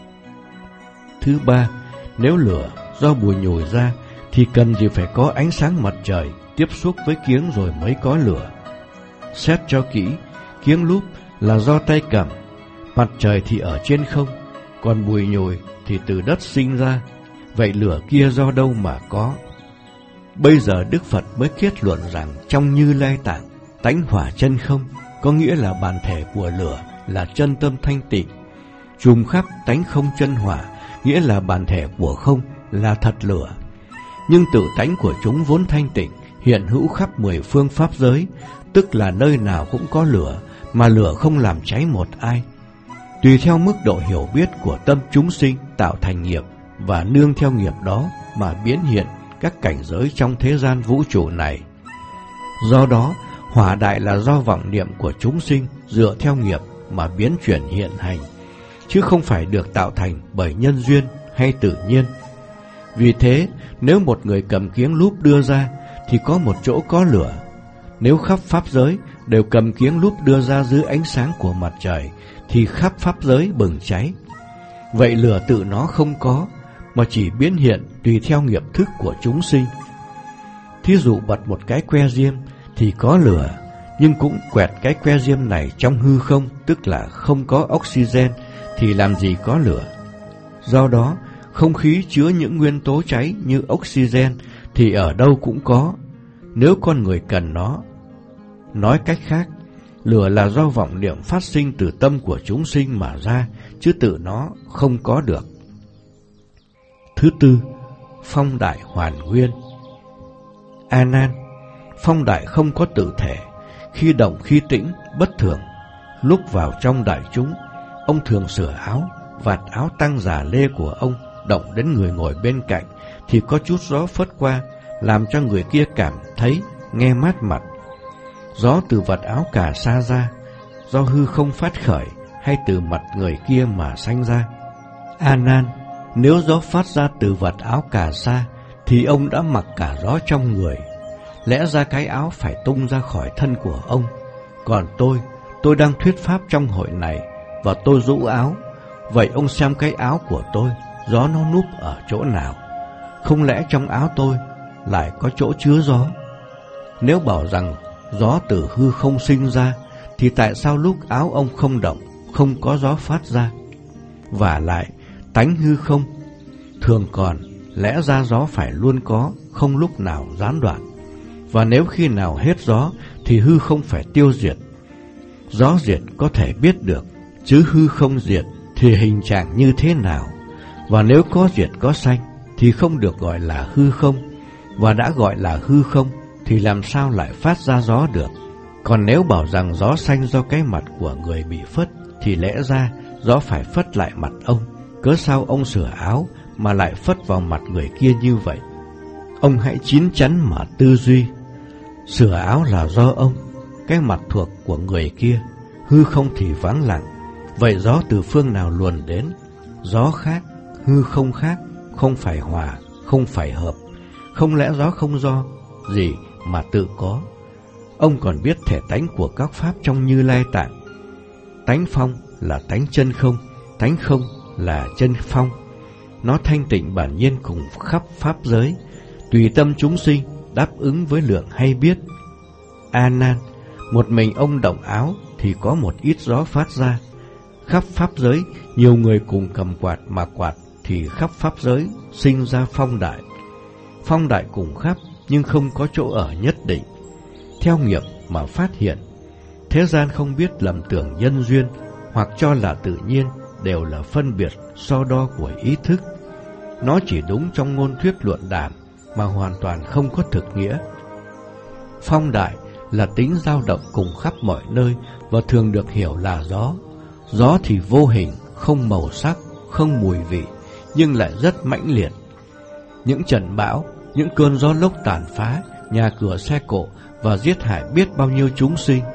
Thứ ba, nếu lửa do bùi nhùi ra, thì cần gì phải có ánh sáng mặt trời tiếp xúc với kiếng rồi mới có lửa. Xét cho kỹ, kiếng lúp là do tay cầm, mặt trời thì ở trên không, còn bùi nhùi thì từ đất sinh ra. Vậy lửa kia do đâu mà có? Bây giờ Đức Phật mới kết luận rằng trong Như Lai Tạng, tánh hỏa chân không, có nghĩa là bản thể của lửa là chân tâm thanh tịnh. Trùm khắp tánh không chân hỏa, nghĩa là bản thể của không, là thật lửa. Nhưng tự tánh của chúng vốn thanh tịnh, hiện hữu khắp mười phương pháp giới, tức là nơi nào cũng có lửa, mà lửa không làm cháy một ai. Tùy theo mức độ hiểu biết của tâm chúng sinh tạo thành nghiệp, và nương theo nghiệp đó mà biến hiện các cảnh giới trong thế gian vũ trụ này. Do đó, hỏa đại là do vọng niệm của chúng sinh dựa theo nghiệp mà biến chuyển hiện hành, chứ không phải được tạo thành bởi nhân duyên hay tự nhiên. Vì thế, nếu một người cầm kiếng lúp đưa ra thì có một chỗ có lửa. Nếu khắp pháp giới đều cầm kiếng lúp đưa ra dưới ánh sáng của mặt trời, thì khắp pháp giới bừng cháy. Vậy lửa tự nó không có, mà chỉ biến hiện tùy theo nghiệp thức của chúng sinh. Thí dụ bật một cái que diêm thì có lửa, nhưng cũng quẹt cái que diêm này trong hư không, tức là không có oxygen, thì làm gì có lửa. Do đó, không khí chứa những nguyên tố cháy như oxygen thì ở đâu cũng có, nếu con người cần nó. Nói cách khác, lửa là do vọng niệm phát sinh từ tâm của chúng sinh mà ra, chứ tự nó không có được. Thứ tư, phong đại hoàn nguyên. A Nan, phong đại không có tự thể, khi động khi tĩnh, bất thường. Lúc vào trong đại chúng, ông thường sửa áo, vạt áo tăng giả lê của ông động đến người ngồi bên cạnh, thì có chút gió phất qua, làm cho người kia cảm thấy nghe mát mặt. Gió từ vạt áo cà sa ra, do hư không phát khởi, hay từ mặt người kia mà sanh ra? A Nan, nếu gió phát ra từ vạt áo cà sa, thì ông đã mặc cả gió trong người. Lẽ ra cái áo phải tung ra khỏi thân của ông. Còn tôi, tôi đang thuyết pháp trong hội này, và tôi rũ áo. Vậy ông xem cái áo của tôi, gió nó núp ở chỗ nào? Không lẽ trong áo tôi lại có chỗ chứa gió? Nếu bảo rằng gió từ hư không sinh ra, thì tại sao lúc áo ông không động, không có gió phát ra? Vả lại, tánh hư không thường còn, lẽ ra gió phải luôn có, không lúc nào gián đoạn. Và nếu khi nào hết gió, thì hư không phải tiêu diệt. Gió diệt có thể biết được, chứ hư không diệt thì hình trạng như thế nào? Và nếu có diệt có sanh thì không được gọi là hư không, và đã gọi là hư không thì làm sao lại phát ra gió được? Còn nếu bảo rằng gió sanh do cái mặt của người bị phất, thì lẽ ra gió phải phất lại mặt ông. Cớ sao ông sửa áo mà lại phất vào mặt người kia như vậy? Ông hãy chín chắn mà tư duy. Sửa áo là do ông, cái mặt thuộc của người kia, hư không thì vắng lặng. Vậy gió từ phương nào luồn đến? Gió khác, hư không khác, không phải hòa, không phải hợp. Không lẽ gió không do gì mà tự có? Ông còn biết thể tánh của các pháp trong Như Lai Tạng. Tánh phong là tánh chân không, tánh không là chân phong. Nó thanh tịnh bản nhiên cùng khắp pháp giới, tùy tâm chúng sinh đáp ứng với lượng hay biết. A Nan, một mình ông động áo thì có một ít gió phát ra. Khắp pháp giới nhiều người cùng cầm quạt mà quạt thì khắp pháp giới sinh ra phong đại. Phong đại cùng khắp nhưng không có chỗ ở nhất định. Theo nghiệp mà phát hiện. Thế gian không biết lầm tưởng nhân duyên hoặc cho là tự nhiên, đều là phân biệt so đo của ý thức. Nó chỉ đúng trong ngôn thuyết luận đàm mà hoàn toàn không có thực nghĩa. Phong đại là tính dao động cùng khắp mọi nơi và thường được hiểu là gió. Gió thì vô hình, không màu sắc, không mùi vị, nhưng lại rất mãnh liệt. Những trận bão, những cơn gió lốc tàn phá nhà cửa xe cộ và giết hại biết bao nhiêu chúng sinh.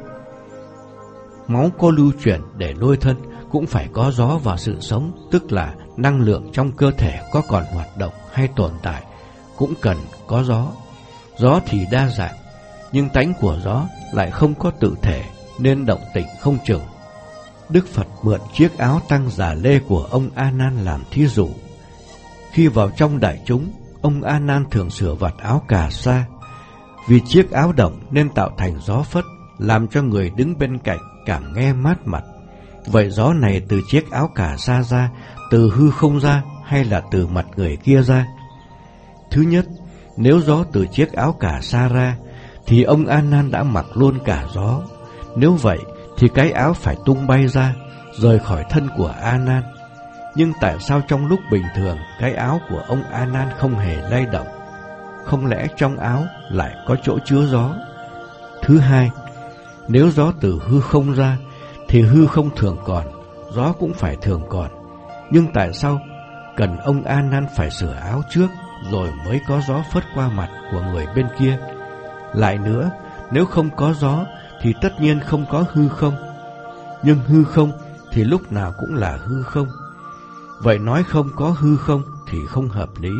Máu có lưu chuyển để nuôi thân cũng phải có gió và sự sống, tức là năng lượng trong cơ thể có còn hoạt động hay tồn tại cũng cần có gió. Gió thì đa dạng, nhưng tánh của gió lại không có tự thể nên động tĩnh không chừng. Đức Phật mượn chiếc áo tăng giả lê của ông A Nan làm thí dụ. Khi vào trong đại chúng, ông A Nan thường sửa vạt áo cà sa. Vì chiếc áo động nên tạo thành gió phất, làm cho người đứng bên cạnh cảm nghe mát mặt. Vậy gió này từ chiếc áo cà sa ra, từ hư không ra, hay là từ mặt người kia ra? Thứ nhất, nếu gió từ chiếc áo cà sa ra, thì ông A Nan đã mặc luôn cả gió. Nếu vậy thì cái áo phải tung bay ra, rời khỏi thân của A Nan. Nhưng tại sao trong lúc bình thường cái áo của ông A Nan không hề lay động? Không lẽ trong áo lại có chỗ chứa gió? Thứ hai, nếu gió từ hư không ra thì hư không thường còn, gió cũng phải thường còn. Nhưng tại sao cần ông A Nan phải sửa áo trước rồi mới có gió phất qua mặt của người bên kia? Lại nữa, nếu không có gió thì tất nhiên không có hư không. Nhưng hư không thì lúc nào cũng là hư không. Vậy nói không có hư không thì không hợp lý.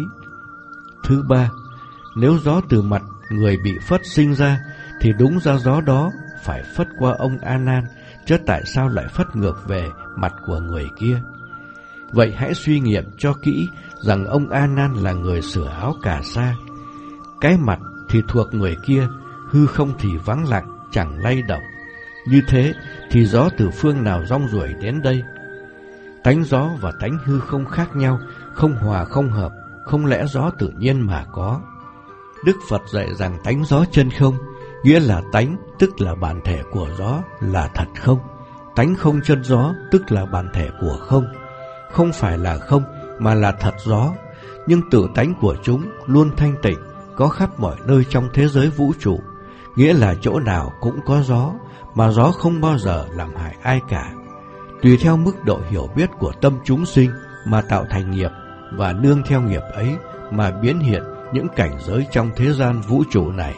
Thứ ba, nếu gió từ mặt người bị phất sinh ra thì đúng ra gió đó phải phất qua ông A Nan, chứ tại sao lại phất ngược về mặt của người kia? Vậy hãy suy nghiệm cho kỹ rằng ông A Nan là người sửa áo cà sa. Cái mặt thì thuộc người kia, hư không thì vắng lặng, chẳng lay động. Như thế thì gió từ phương nào rong ruổi đến đây? Tánh gió và tánh hư không khác nhau, không hòa không hợp, không lẽ gió tự nhiên mà có? Đức Phật dạy rằng tánh gió chân không, nghĩa là tánh tức là bản thể của gió là thật không. Tánh không chân gió tức là bản thể của không. Không phải là không mà là thật gió. Nhưng tự tánh của chúng luôn thanh tịnh, có khắp mọi nơi trong thế giới vũ trụ. Nghĩa là chỗ nào cũng có gió, mà gió không bao giờ làm hại ai cả. Tùy theo mức độ hiểu biết của tâm chúng sinh mà tạo thành nghiệp, và nương theo nghiệp ấy mà biến hiện những cảnh giới trong thế gian vũ trụ này.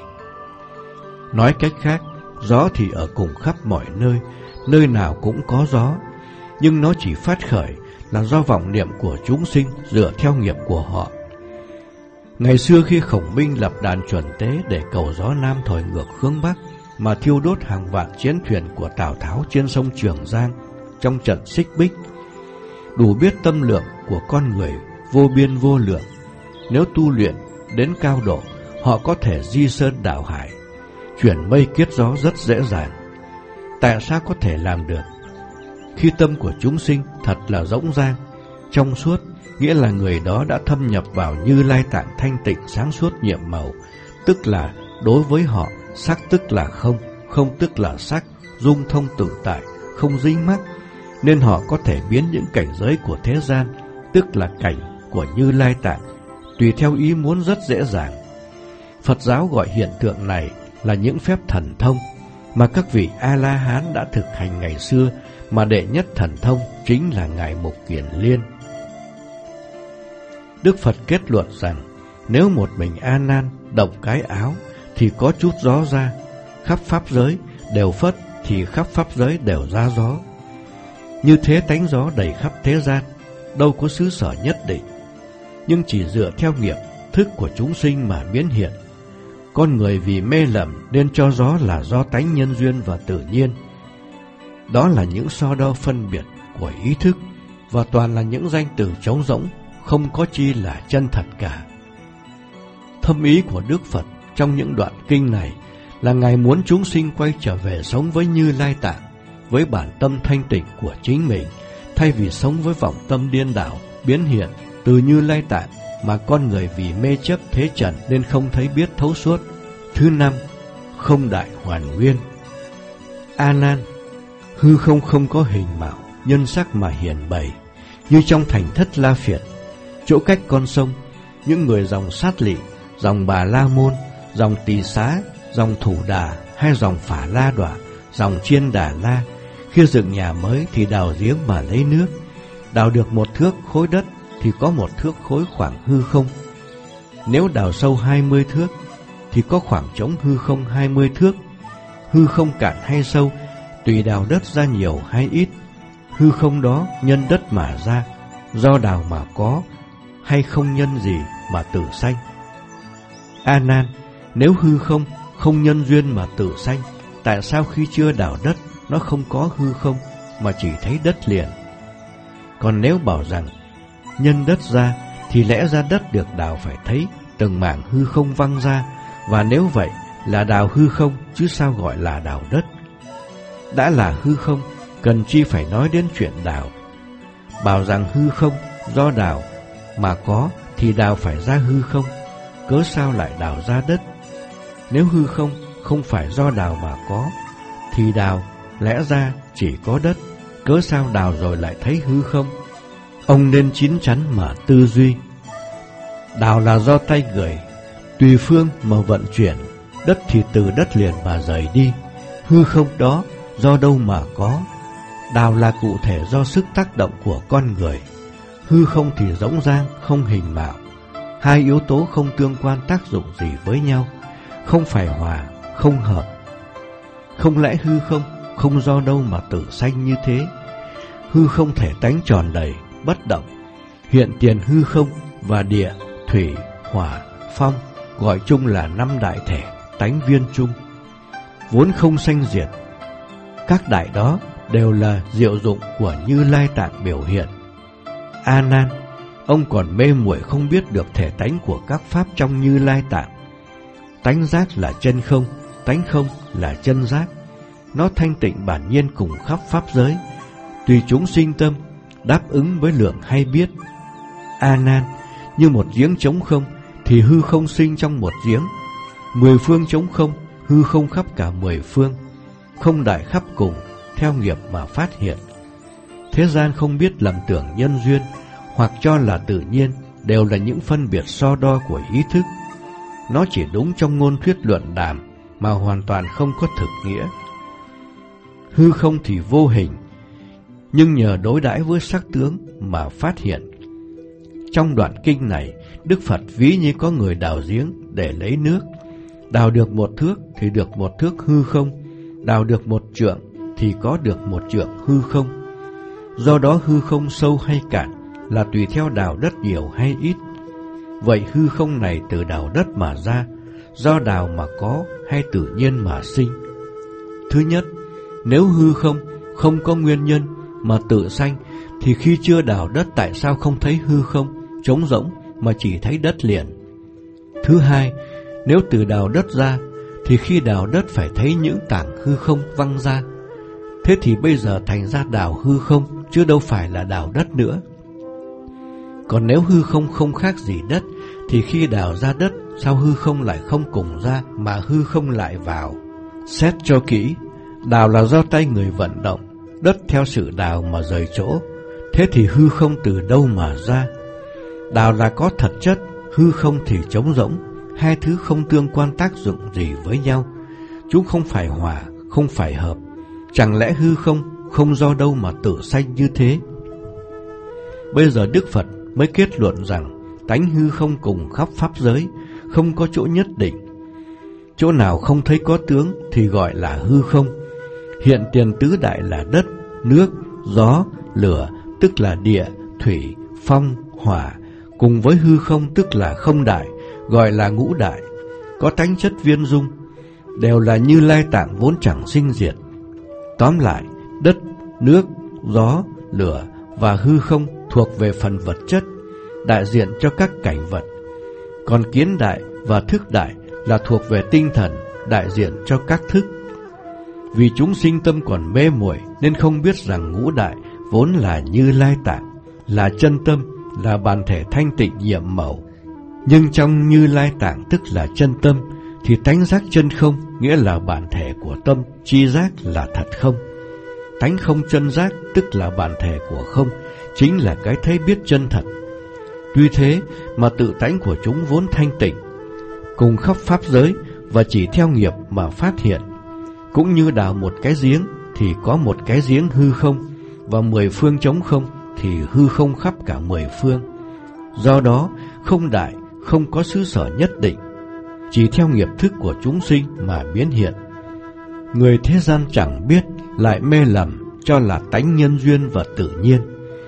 Nói cách khác, gió thì ở cùng khắp mọi nơi, nơi nào cũng có gió, nhưng nó chỉ phát khởi là do vọng niệm của chúng sinh dựa theo nghiệp của họ. Ngày xưa khi Khổng Minh lập đàn chuẩn tế để cầu gió Nam thổi ngược hướng Bắc mà thiêu đốt hàng vạn chiến thuyền của Tào Tháo trên sông Trường Giang trong trận Xích Bích, đủ biết tâm lượng của con người vô biên vô lượng. Nếu tu luyện đến cao độ, họ có thể di sơn đảo hải, chuyển mây kiết gió rất dễ dàng. Tại sao có thể làm được? Khi tâm của chúng sinh thật là rỗng rang, trong suốt, nghĩa là người đó đã thâm nhập vào Như Lai Tạng thanh tịnh sáng suốt nhiệm màu, tức là đối với họ sắc tức là không, không tức là sắc, dung thông tự tại, không dính mắc, nên họ có thể biến những cảnh giới của thế gian, tức là cảnh của Như Lai Tạng, tùy theo ý muốn rất dễ dàng. Phật giáo gọi hiện tượng này là những phép thần thông mà các vị A-la-hán đã thực hành ngày xưa, mà đệ nhất thần thông chính là Ngài Mục Kiền Liên. Đức Phật kết luận rằng nếu một mình A Nan động cái áo thì có chút gió ra, khắp pháp giới đều phất thì khắp pháp giới đều ra gió. Như thế tánh gió đầy khắp thế gian, đâu có xứ sở nhất định, nhưng chỉ dựa theo nghiệp thức của chúng sinh mà biến hiện. Con người vì mê lầm nên cho gió là do tánh nhân duyên và tự nhiên. Đó là những so đo phân biệt của ý thức, và toàn là những danh từ trống rỗng, không có chi là chân thật cả. Thâm ý của Đức Phật trong những đoạn kinh này là Ngài muốn chúng sinh quay trở về sống với Như Lai Tạng, với bản tâm thanh tịnh của chính mình, thay vì sống với vọng tâm điên đảo, biến hiện từ Như Lai Tạng mà con người vì mê chấp thế trần nên không thấy biết thấu suốt. Thứ năm, không đại hoàn nguyên. A Nan, hư không không có hình mạo, nhân sắc mà hiển bày, như trong thành thất La Phiệt, chỗ cách con sông, những người dòng Sát Lị, dòng Bà La Môn, dòng Tỳ Xá, dòng Thủ Đà hay dòng Phả La Đọa, dòng Chiên Đà La, khi dựng nhà mới thì đào giếng mà lấy nước. Đào được một thước khối đất thì có một thước khối khoảng hư không. Nếu đào sâu hai mươi thước thì có khoảng trống hư không hai mươi thước. Hư không cạn hay sâu tùy đào đất ra nhiều hay ít. Hư không đó nhân đất mà ra, do đào mà có, hay không nhân gì mà tự sanh. A Nan, nếu hư không không nhân duyên mà tự sanh, tại sao khi chưa đào đất nó không có hư không mà chỉ thấy đất liền? Còn nếu bảo rằng nhân đất ra thì lẽ ra đất được đào phải thấy từng mảng hư không văng ra, và nếu vậy là đào hư không chứ sao gọi là đào đất. Đã là hư không, cần chi phải nói đến chuyện đào. Bảo rằng hư không do đào mà có thì đào phải ra hư không, cớ sao lại đào ra đất? Nếu hư không không phải do đào mà có thì đào lẽ ra chỉ có đất, cớ sao đào rồi lại thấy hư không? Ông nên chín chắn mà tư duy. Đào là do tay người, tùy phương mà vận chuyển, đất thì từ đất liền mà rời đi. Hư không đó do đâu mà có? Đào là cụ thể do sức tác động của con người. Hư không thì rỗng rang, không hình mạo. Hai yếu tố không tương quan tác dụng gì với nhau, không phải hòa, không hợp. Không lẽ hư không không do đâu mà tự sanh như thế? Hư không thể tánh tròn đầy, bất động. Hiện tiền hư không và địa, thủy, hỏa, phong gọi chung là năm đại thể, tánh viên chung, vốn không sanh diệt. Các đại đó đều là diệu dụng của Như Lai Tạng biểu hiện. A Nan, ông còn mê muội không biết được thể tánh của các pháp trong Như Lai Tạng. Tánh giác là chân không, tánh không là chân giác. Nó thanh tịnh bản nhiên cùng khắp pháp giới, tùy chúng sinh tâm đáp ứng với lượng hay biết. A Nan, như một giếng trống không thì hư không sinh trong một giếng. Mười phương trống không, hư không khắp cả mười phương, không đại khắp cùng, theo nghiệp mà phát hiện. Thế gian không biết lầm tưởng nhân duyên hoặc cho là tự nhiên, đều là những phân biệt so đo của ý thức. Nó chỉ đúng trong ngôn thuyết luận đàm mà hoàn toàn không có thực nghĩa. Hư không thì vô hình, nhưng nhờ đối đãi với sắc tướng mà phát hiện. Trong đoạn kinh này, Đức Phật ví như có người đào giếng để lấy nước. Đào được một thước thì được một thước hư không, đào được một trượng thì có được một trượng hư không. Do đó hư không sâu hay cạn là tùy theo đào đất nhiều hay ít. Vậy hư không này từ đào đất mà ra, do đào mà có hay tự nhiên mà sinh? Thứ nhất, nếu hư không không có nguyên nhân mà tự sanh thì khi chưa đào đất tại sao không thấy hư không trống rỗng mà chỉ thấy đất liền? Thứ hai, nếu từ đào đất ra thì khi đào đất phải thấy những tảng hư không văng ra. Thế thì bây giờ thành ra đào hư không chứ đâu phải là đào đất nữa. Còn nếu hư không không khác gì đất thì khi đào ra đất sao hư không lại không cùng ra mà hư không lại vào? Xét cho kỹ, đào là do tay người vận động, đất theo sự đào mà rời chỗ. Thế thì hư không từ đâu mà ra? Đào là có thật chất, hư không thì trống rỗng. Hai thứ không tương quan tác dụng gì với nhau. Chúng không phải hòa, không phải hợp. Chẳng lẽ hư không không do đâu mà tự sanh như thế? Bây giờ Đức Phật mới kết luận rằng tánh hư không cùng khắp pháp giới, không có chỗ nhất định. Chỗ nào không thấy có tướng thì gọi là hư không. Hiện tiền tứ đại là đất, nước, gió, lửa, tức là địa, thủy, phong, hỏa, cùng với hư không tức là không đại, gọi là ngũ đại, có tánh chất viên dung, đều là Như Lai Tạng vốn chẳng sinh diệt. Tóm lại, đất, nước, gió, lửa và hư không thuộc về phần vật chất, đại diện cho các cảnh vật. Còn kiến đại và thức đại là thuộc về tinh thần, đại diện cho các thức. Vì chúng sinh tâm còn mê muội nên không biết rằng ngũ đại vốn là Như Lai Tạng, là chân tâm, là bản thể thanh tịnh nhiệm màu. Nhưng trong Như Lai Tạng tức là chân tâm, thì tánh giác chân không, nghĩa là bản thể của tâm, chi giác là thật không. Tánh không chân giác tức là bản thể của không, chính là cái thấy biết chân thật. Tuy thế mà tự tánh của chúng vốn thanh tịnh, cùng khắp pháp giới và chỉ theo nghiệp mà phát hiện. Cũng như đào một cái giếng thì có một cái giếng hư không, và mười phương trống không thì hư không khắp cả mười phương. Do đó không đại, không có xứ sở nhất định, chỉ theo nghiệp thức của chúng sinh mà biến hiện. Người thế gian chẳng biết, lại mê lầm cho là tánh nhân duyên và tự nhiên.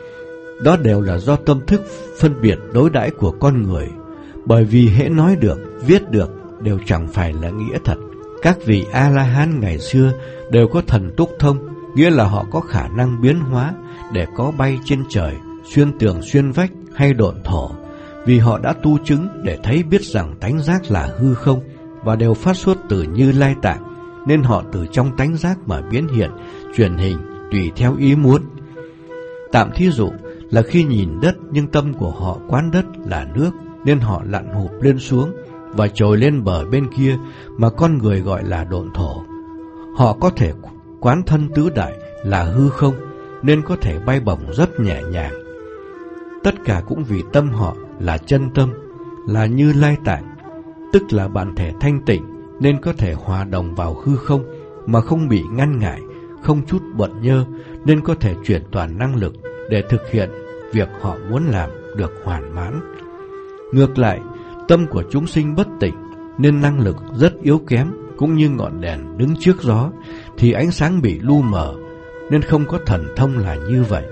Đó đều là do tâm thức phân biệt đối đãi của con người. Bởi vì hễ nói được, viết được đều chẳng phải là nghĩa thật. Các vị A-la-hán ngày xưa đều có thần túc thông, nghĩa là họ có khả năng biến hóa để có bay trên trời, xuyên tường xuyên vách hay độn thổ. Vì họ đã tu chứng để thấy biết rằng tánh giác là hư không và đều phát xuất từ Như Lai Tạng, nên họ từ trong tánh giác mà biến hiện, truyền hình tùy theo ý muốn. Tạm thí dụ là khi nhìn đất nhưng tâm của họ quán đất là nước, nên họ lặn hụp lên xuống và trồi lên bờ bên kia mà con người gọi là độn thổ. Họ có thể quán thân tứ đại là hư không, nên có thể bay bổng rất nhẹ nhàng. Tất cả cũng vì tâm họ là chân tâm, là Như Lai Tạng, tức là bản thể thanh tịnh, nên có thể hòa đồng vào hư không mà không bị ngăn ngại, không chút bận nhơ, nên có thể chuyển toàn năng lực để thực hiện việc họ muốn làm được hoàn mãn. Ngược lại, tâm của chúng sinh bất tịnh nên năng lực rất yếu kém, cũng như ngọn đèn đứng trước gió thì ánh sáng bị lu mờ, nên không có thần thông là như vậy.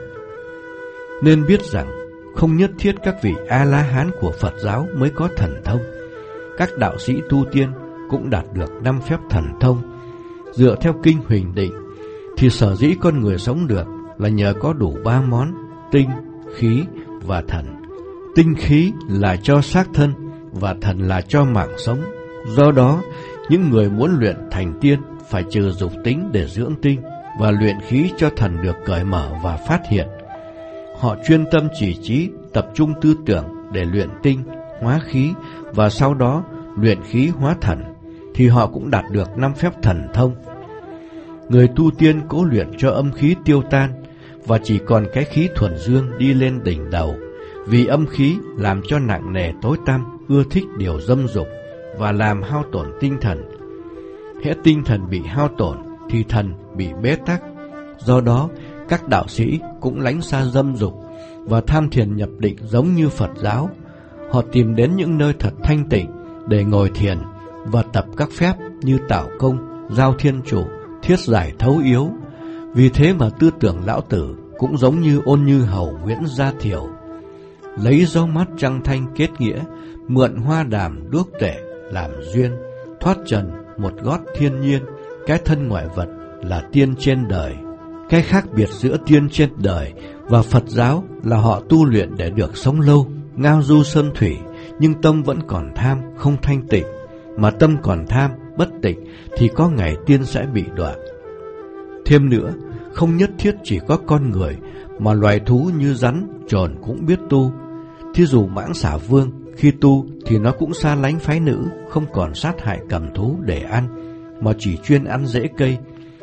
Nên biết rằng không nhất thiết các vị A-la-hán của Phật giáo mới có thần thông. Các đạo sĩ tu tiên cũng đạt được năm phép thần thông. Dựa theo kinh Huỳnh Định thì sở dĩ con người sống được là nhờ có đủ ba món: tinh, khí và thần. Tinh khí là cho xác thân và thần là cho mạng sống. Do đó, những người muốn luyện thành tiên phải trừ dục tính để dưỡng tinh, và luyện khí cho thần được cởi mở và phát hiện. Họ chuyên tâm chỉ trí, tập trung tư tưởng để luyện tinh, hóa khí, và sau đó luyện khí hóa thần, thì họ cũng đạt được năm phép thần thông. Người tu tiên cố luyện cho âm khí tiêu tan, và chỉ còn cái khí thuần dương đi lên đỉnh đầu, vì âm khí làm cho nặng nề tối tăm, ưa thích điều dâm dục và làm hao tổn tinh thần. Hễ tinh thần bị hao tổn thì thần bị bế tắc. Do đó các đạo sĩ cũng lánh xa dâm dục và tham thiền nhập định giống như Phật giáo. Họ tìm đến những nơi thật thanh tịnh để ngồi thiền và tập các phép như tạo công, giao thiên chủ, thiết giải thấu yếu. Vì thế mà tư tưởng lão tử cũng giống như Ôn Như Hầu Nguyễn Gia Thiểu: lấy gió mát trăng thanh kết nghĩa, mượn hoa đàm đuốc tể làm duyên, thoát trần một gót thiên nhiên, cái thân ngoại vật là tiên trên đời. Cái khác biệt giữa tiên trên đời và Phật giáo là họ tu luyện để được sống lâu, ngao du sơn thủy, nhưng tâm vẫn còn tham, không thanh tịnh. Mà tâm còn tham, bất tịnh thì có ngày tiên sẽ bị đoạn. Thêm nữa, không nhất thiết chỉ có con người, mà loài thú như rắn, trồn cũng biết tu. Thí dụ mãng xà vương khi tu thì nó cũng xa lánh phái nữ, không còn sát hại cầm thú để ăn. mà chỉ chuyên ăn rễ cây.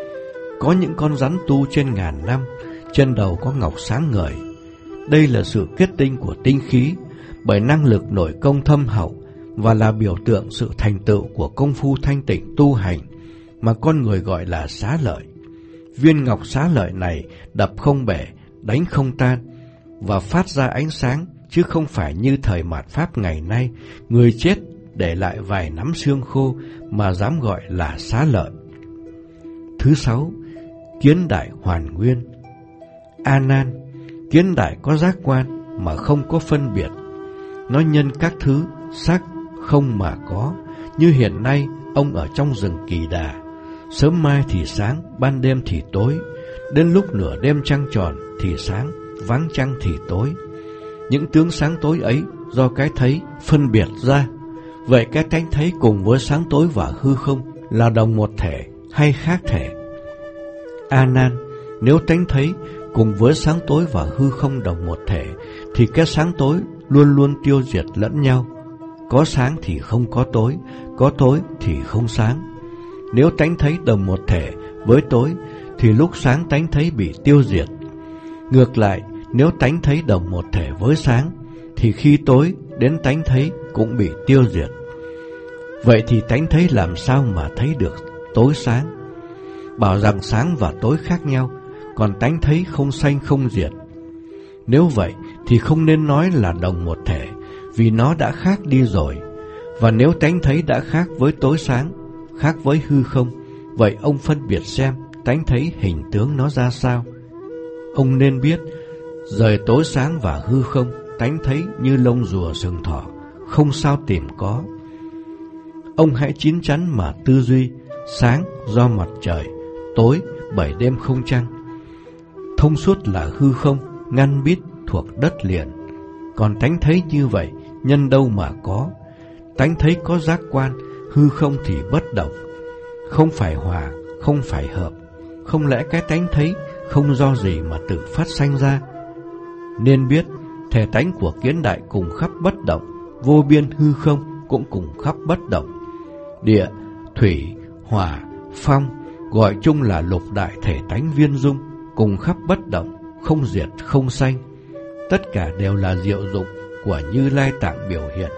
Có những con rắn tu trên ngàn năm, trên đầu có ngọc sáng ngời. Đây là sự kết tinh của tinh khí, bởi năng lực nội công thâm hậu và là biểu tượng sự thành tựu của công phu thanh tịnh tu hành mà con người gọi là xá lợi. Viên ngọc xá lợi này đập không bể, đánh không tan và phát ra ánh sáng, chứ không phải như thời mạt Pháp ngày nay, người chết để lại vài nắm xương khô mà dám gọi là xá lợi. Thứ sáu, kiến đại hoàn nguyên. A Nan, kiến đại có giác quan mà không có phân biệt. Nó nhân các thứ sắc không mà có, như hiện nay ông ở trong rừng Kỳ Đà. Sớm mai thì sáng, ban đêm thì tối. Đến lúc nửa đêm trăng tròn thì sáng, vắng trăng thì tối. Những tướng sáng tối ấy do cái thấy phân biệt ra. Vậy cái tánh thấy cùng với sáng tối và hư không là đồng một thể hay khác thể? A Nan, nếu tánh thấy cùng với sáng tối và hư không đồng một thể, thì cái sáng tối luôn luôn tiêu diệt lẫn nhau. Có sáng thì không có tối, có tối thì không sáng. Nếu tánh thấy đồng một thể với tối, thì lúc sáng tánh thấy bị tiêu diệt. Ngược lại, nếu tánh thấy đồng một thể với sáng, thì khi tối đến tánh thấy cũng bị tiêu diệt. Vậy thì tánh thấy làm sao mà thấy được tối sáng? Bảo rằng sáng và tối khác nhau, còn tánh thấy không sanh không diệt. Nếu vậy thì không nên nói là đồng một thể, vì nó đã khác đi rồi. Và nếu tánh thấy đã khác với tối sáng, khác với hư không, vậy ông phân biệt xem tánh thấy hình tướng nó ra sao. Ông nên biết, rời tối sáng và hư không, tánh thấy như lông rùa sừng thỏ, không sao tìm có. Ông hãy chín chắn mà tư duy, sáng do mặt trời, tối bởi đêm không trăng. Thông suốt là hư không, ngăn bít thuộc đất liền. Còn tánh thấy như vậy, nhân đâu mà có. Tánh thấy có giác quan, hư không thì bất động. Không phải hòa, không phải hợp. Không lẽ cái tánh thấy không do gì mà tự phát sanh ra? Nên biết, thể tánh của kiến đại cùng khắp bất động, vô biên hư không cũng cùng khắp bất động. Địa, thủy, hỏa, phong gọi chung là lục đại thể tánh viên dung, cùng khắp bất động, không diệt, không sanh. Tất cả đều là diệu dụng của Như Lai Tạng biểu hiện.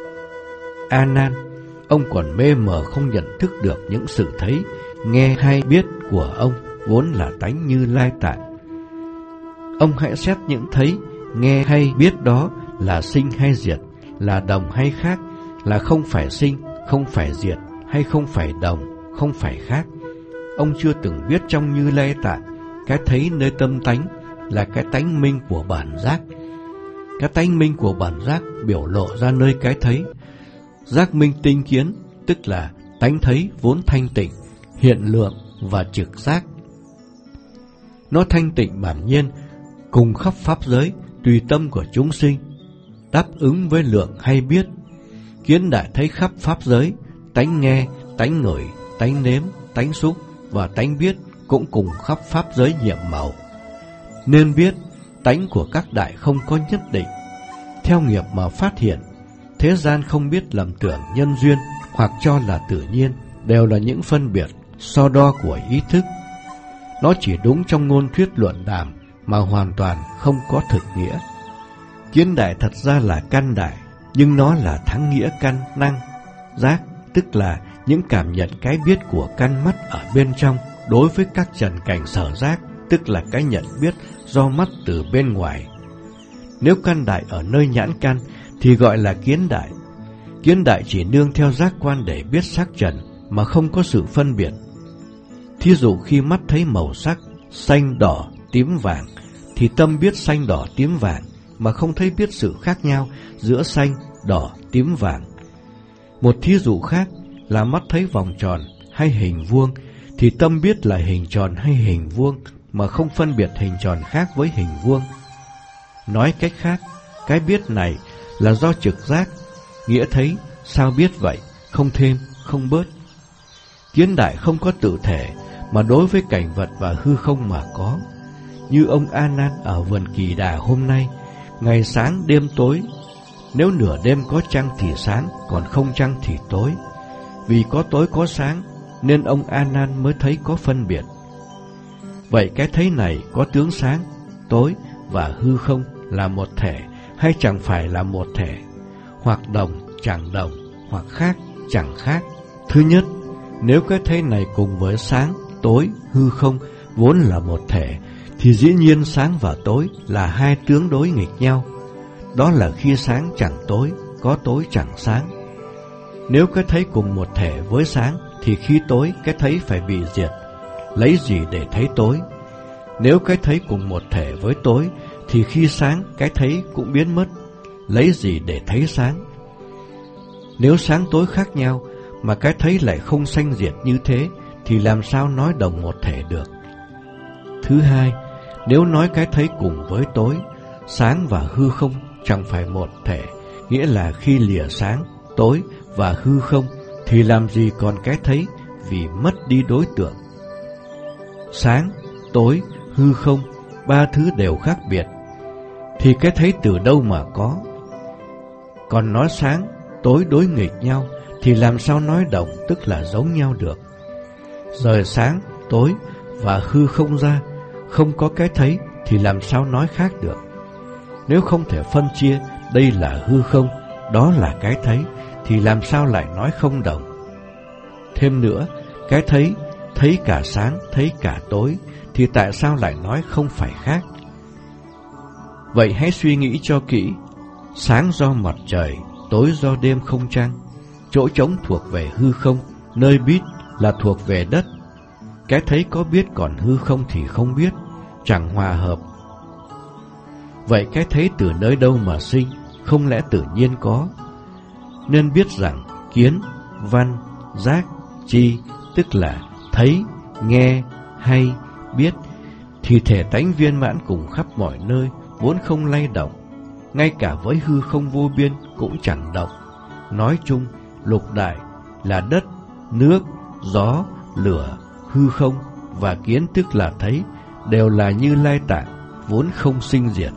A Nan, ông còn mê mờ không nhận thức được những sự thấy, nghe hay biết của ông vốn là tánh Như Lai Tạng. Ông hãy xét những thấy, nghe hay biết đó là sinh hay diệt, là đồng hay khác, là không phải sinh, không phải diệt, hay không phải đồng, không phải khác. Ông chưa từng biết trong Như Lai Tạng, cái thấy nơi tâm tánh là cái tánh minh của bản giác. Cái tánh minh của bản giác biểu lộ ra nơi cái thấy. Giác minh tinh kiến, tức là tánh thấy vốn thanh tịnh, hiện lượng và trực giác. Nó thanh tịnh bản nhiên, cùng khắp pháp giới, tùy tâm của chúng sinh, đáp ứng với lượng hay biết. Kiến đại thấy khắp pháp giới, tánh nghe, tánh ngửi, tánh nếm, tánh xúc và tánh biết cũng cùng khắp pháp giới nhiệm màu. Nên biết, tánh của các đại không có nhất định. Theo nghiệp mà phát hiện, thế gian không biết lầm tưởng nhân duyên hoặc cho là tự nhiên, đều là những phân biệt, so đo của ý thức. Nó chỉ đúng trong ngôn thuyết luận đàm, mà hoàn toàn không có thực nghĩa. Kiến đại thật ra là căn đại, nhưng nó là thắng nghĩa căn năng, giác, tức là những cảm nhận cái biết của căn mắt ở bên trong đối với các trần cảnh sở giác, tức là cái nhận biết do mắt từ bên ngoài. Nếu căn đại ở nơi nhãn căn thì gọi là kiến đại. Kiến đại chỉ nương theo giác quan để biết sắc trần mà không có sự phân biệt. Thí dụ khi mắt thấy màu sắc xanh, đỏ, tím, vàng thì tâm biết xanh, đỏ, tím, vàng mà không thấy biết sự khác nhau giữa xanh, đỏ, tím, vàng. Một thí dụ khác là mắt thấy vòng tròn hay hình vuông thì tâm biết là hình tròn hay hình vuông mà không phân biệt hình tròn khác với hình vuông. Nói cách khác, cái biết này là do trực giác, nghĩa thấy sao biết vậy, không thêm, không bớt. Kiến đại không có tự thể, mà đối với cảnh vật và hư không mà có. Như ông A Nan ở vườn Kỳ Đà hôm nay, ngày sáng đêm tối. Nếu nửa đêm có trăng thì sáng, còn không trăng thì tối. Vì có tối có sáng, nên ông A Nan mới thấy có phân biệt. Vậy cái thấy này có tướng sáng, tối và hư không là một thể hay chẳng phải là một thể, hoặc đồng chẳng đồng, hoặc khác chẳng khác? Thứ nhất, nếu cái thấy này cùng với sáng, tối, hư không vốn là một thể, thì dĩ nhiên sáng và tối là hai tướng đối nghịch nhau. Đó là khi sáng chẳng tối, có tối chẳng sáng. Nếu cái thấy cùng một thể với sáng, thì khi tối cái thấy phải bị diệt. Lấy gì để thấy tối? Nếu cái thấy cùng một thể với tối, thì khi sáng cái thấy cũng biến mất. Lấy gì để thấy sáng? Nếu sáng tối khác nhau, mà cái thấy lại không sanh diệt như thế, thì làm sao nói đồng một thể được? Thứ hai, nếu nói cái thấy cùng với tối, sáng và hư không chẳng phải một thể, nghĩa là khi lìa sáng, tối và hư không, thì làm gì còn cái thấy, vì mất đi đối tượng. Sáng, tối, hư không, ba thứ đều khác biệt, thì cái thấy từ đâu mà có? Còn nói sáng, tối đối nghịch nhau, thì làm sao nói đồng, tức là giống nhau được? Rời sáng, tối và hư không ra, không có cái thấy, thì làm sao nói khác được? Nếu không thể phân chia đây là hư không, đó là cái thấy, thì làm sao lại nói không đồng? Thêm nữa, cái thấy, thấy cả sáng, thấy cả tối, thì tại sao lại nói không phải khác? Vậy hãy suy nghĩ cho kỹ. Sáng do mặt trời, tối do đêm không trăng. Chỗ trống thuộc về hư không, nơi biết là thuộc về đất. Cái thấy có biết, còn hư không thì không biết, chẳng hòa hợp. Vậy cái thấy từ nơi đâu mà sinh, không lẽ tự nhiên có? Nên biết rằng kiến, văn, giác, chi, tức là thấy, nghe, hay, biết, thì thể tánh viên mãn cùng khắp mọi nơi, vốn không lay động. Ngay cả với hư không vô biên cũng chẳng động. Nói chung, lục đại là đất, nước, gió, lửa, hư không và kiến tức là thấy, đều là Như Lai Tạng, vốn không sinh diệt.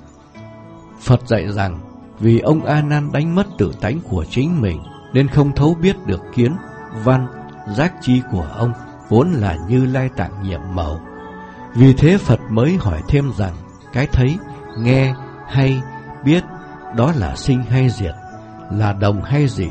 Phật dạy rằng, vì ông A Nan đánh mất tự tánh của chính mình, nên không thấu biết được kiến, văn, giác chi của ông, vốn là Như Lai Tạng nhiệm màu. Vì thế Phật mới hỏi thêm rằng, cái thấy, nghe, hay, biết, đó là sinh hay diệt, là đồng hay dị,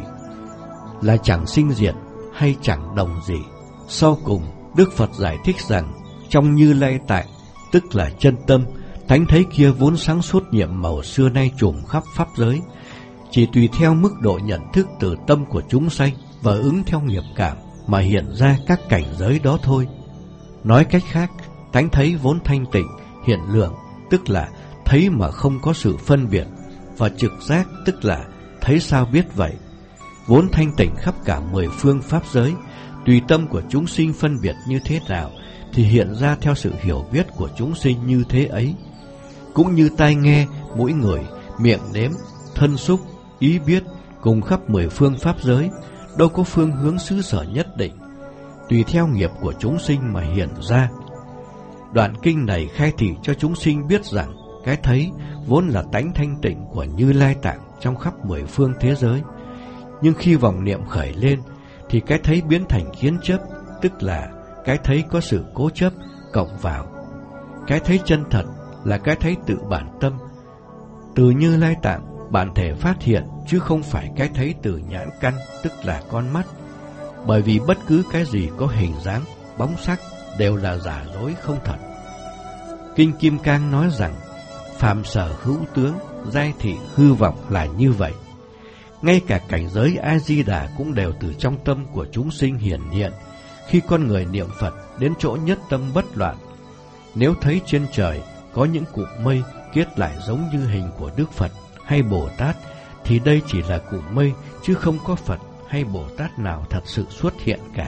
là chẳng sinh diệt hay chẳng đồng dị? Sau cùng, Đức Phật giải thích rằng, trong Như Lai Tạng, tức là chân tâm, tánh thấy kia vốn sáng suốt nhiệm màu xưa nay trùm khắp pháp giới, chỉ tùy theo mức độ nhận thức từ tâm của chúng sanh và ứng theo nghiệp cảm mà hiện ra các cảnh giới đó thôi. Nói cách khác, tánh thấy vốn thanh tịnh, hiện lượng, tức là thấy mà không có sự phân biệt, và trực giác, tức là thấy sao biết vậy, vốn thanh tịnh khắp cả mười phương pháp giới. Tùy tâm của chúng sinh phân biệt như thế nào, thì hiện ra theo sự hiểu biết của chúng sinh như thế ấy. Cũng như tai nghe, mũi ngửi, miệng nếm, thân xúc, ý biết, cùng khắp mười phương pháp giới, đâu có phương hướng xứ sở nhất định, tùy theo nghiệp của chúng sinh mà hiện ra. Đoạn kinh này khai thị cho chúng sinh biết rằng, cái thấy vốn là tánh thanh tịnh của Như Lai Tạng trong khắp mười phương thế giới. Nhưng khi vọng niệm khởi lên, thì cái thấy biến thành kiến chấp, tức là cái thấy có sự cố chấp cộng vào. Cái thấy chân thật là cái thấy tự bản tâm, từ Như Lai Tạng bản thể phát hiện, chứ không phải cái thấy từ nhãn căn, tức là con mắt. Bởi vì bất cứ cái gì có hình dáng, bóng sắc đều là giả dối không thật. Kinh Kim Cang nói rằng, phàm sở hữu tướng, giai thị hư vọng là như vậy. Ngay cả cảnh giới A-di-đà cũng đều từ trong tâm của chúng sinh hiển hiện, khi con người niệm Phật đến chỗ nhất tâm bất loạn. Nếu thấy trên trời có những cụm mây kết lại giống như hình của Đức Phật hay Bồ Tát, thì đây chỉ là cụm mây, chứ không có Phật hay Bồ Tát nào thật sự xuất hiện cả.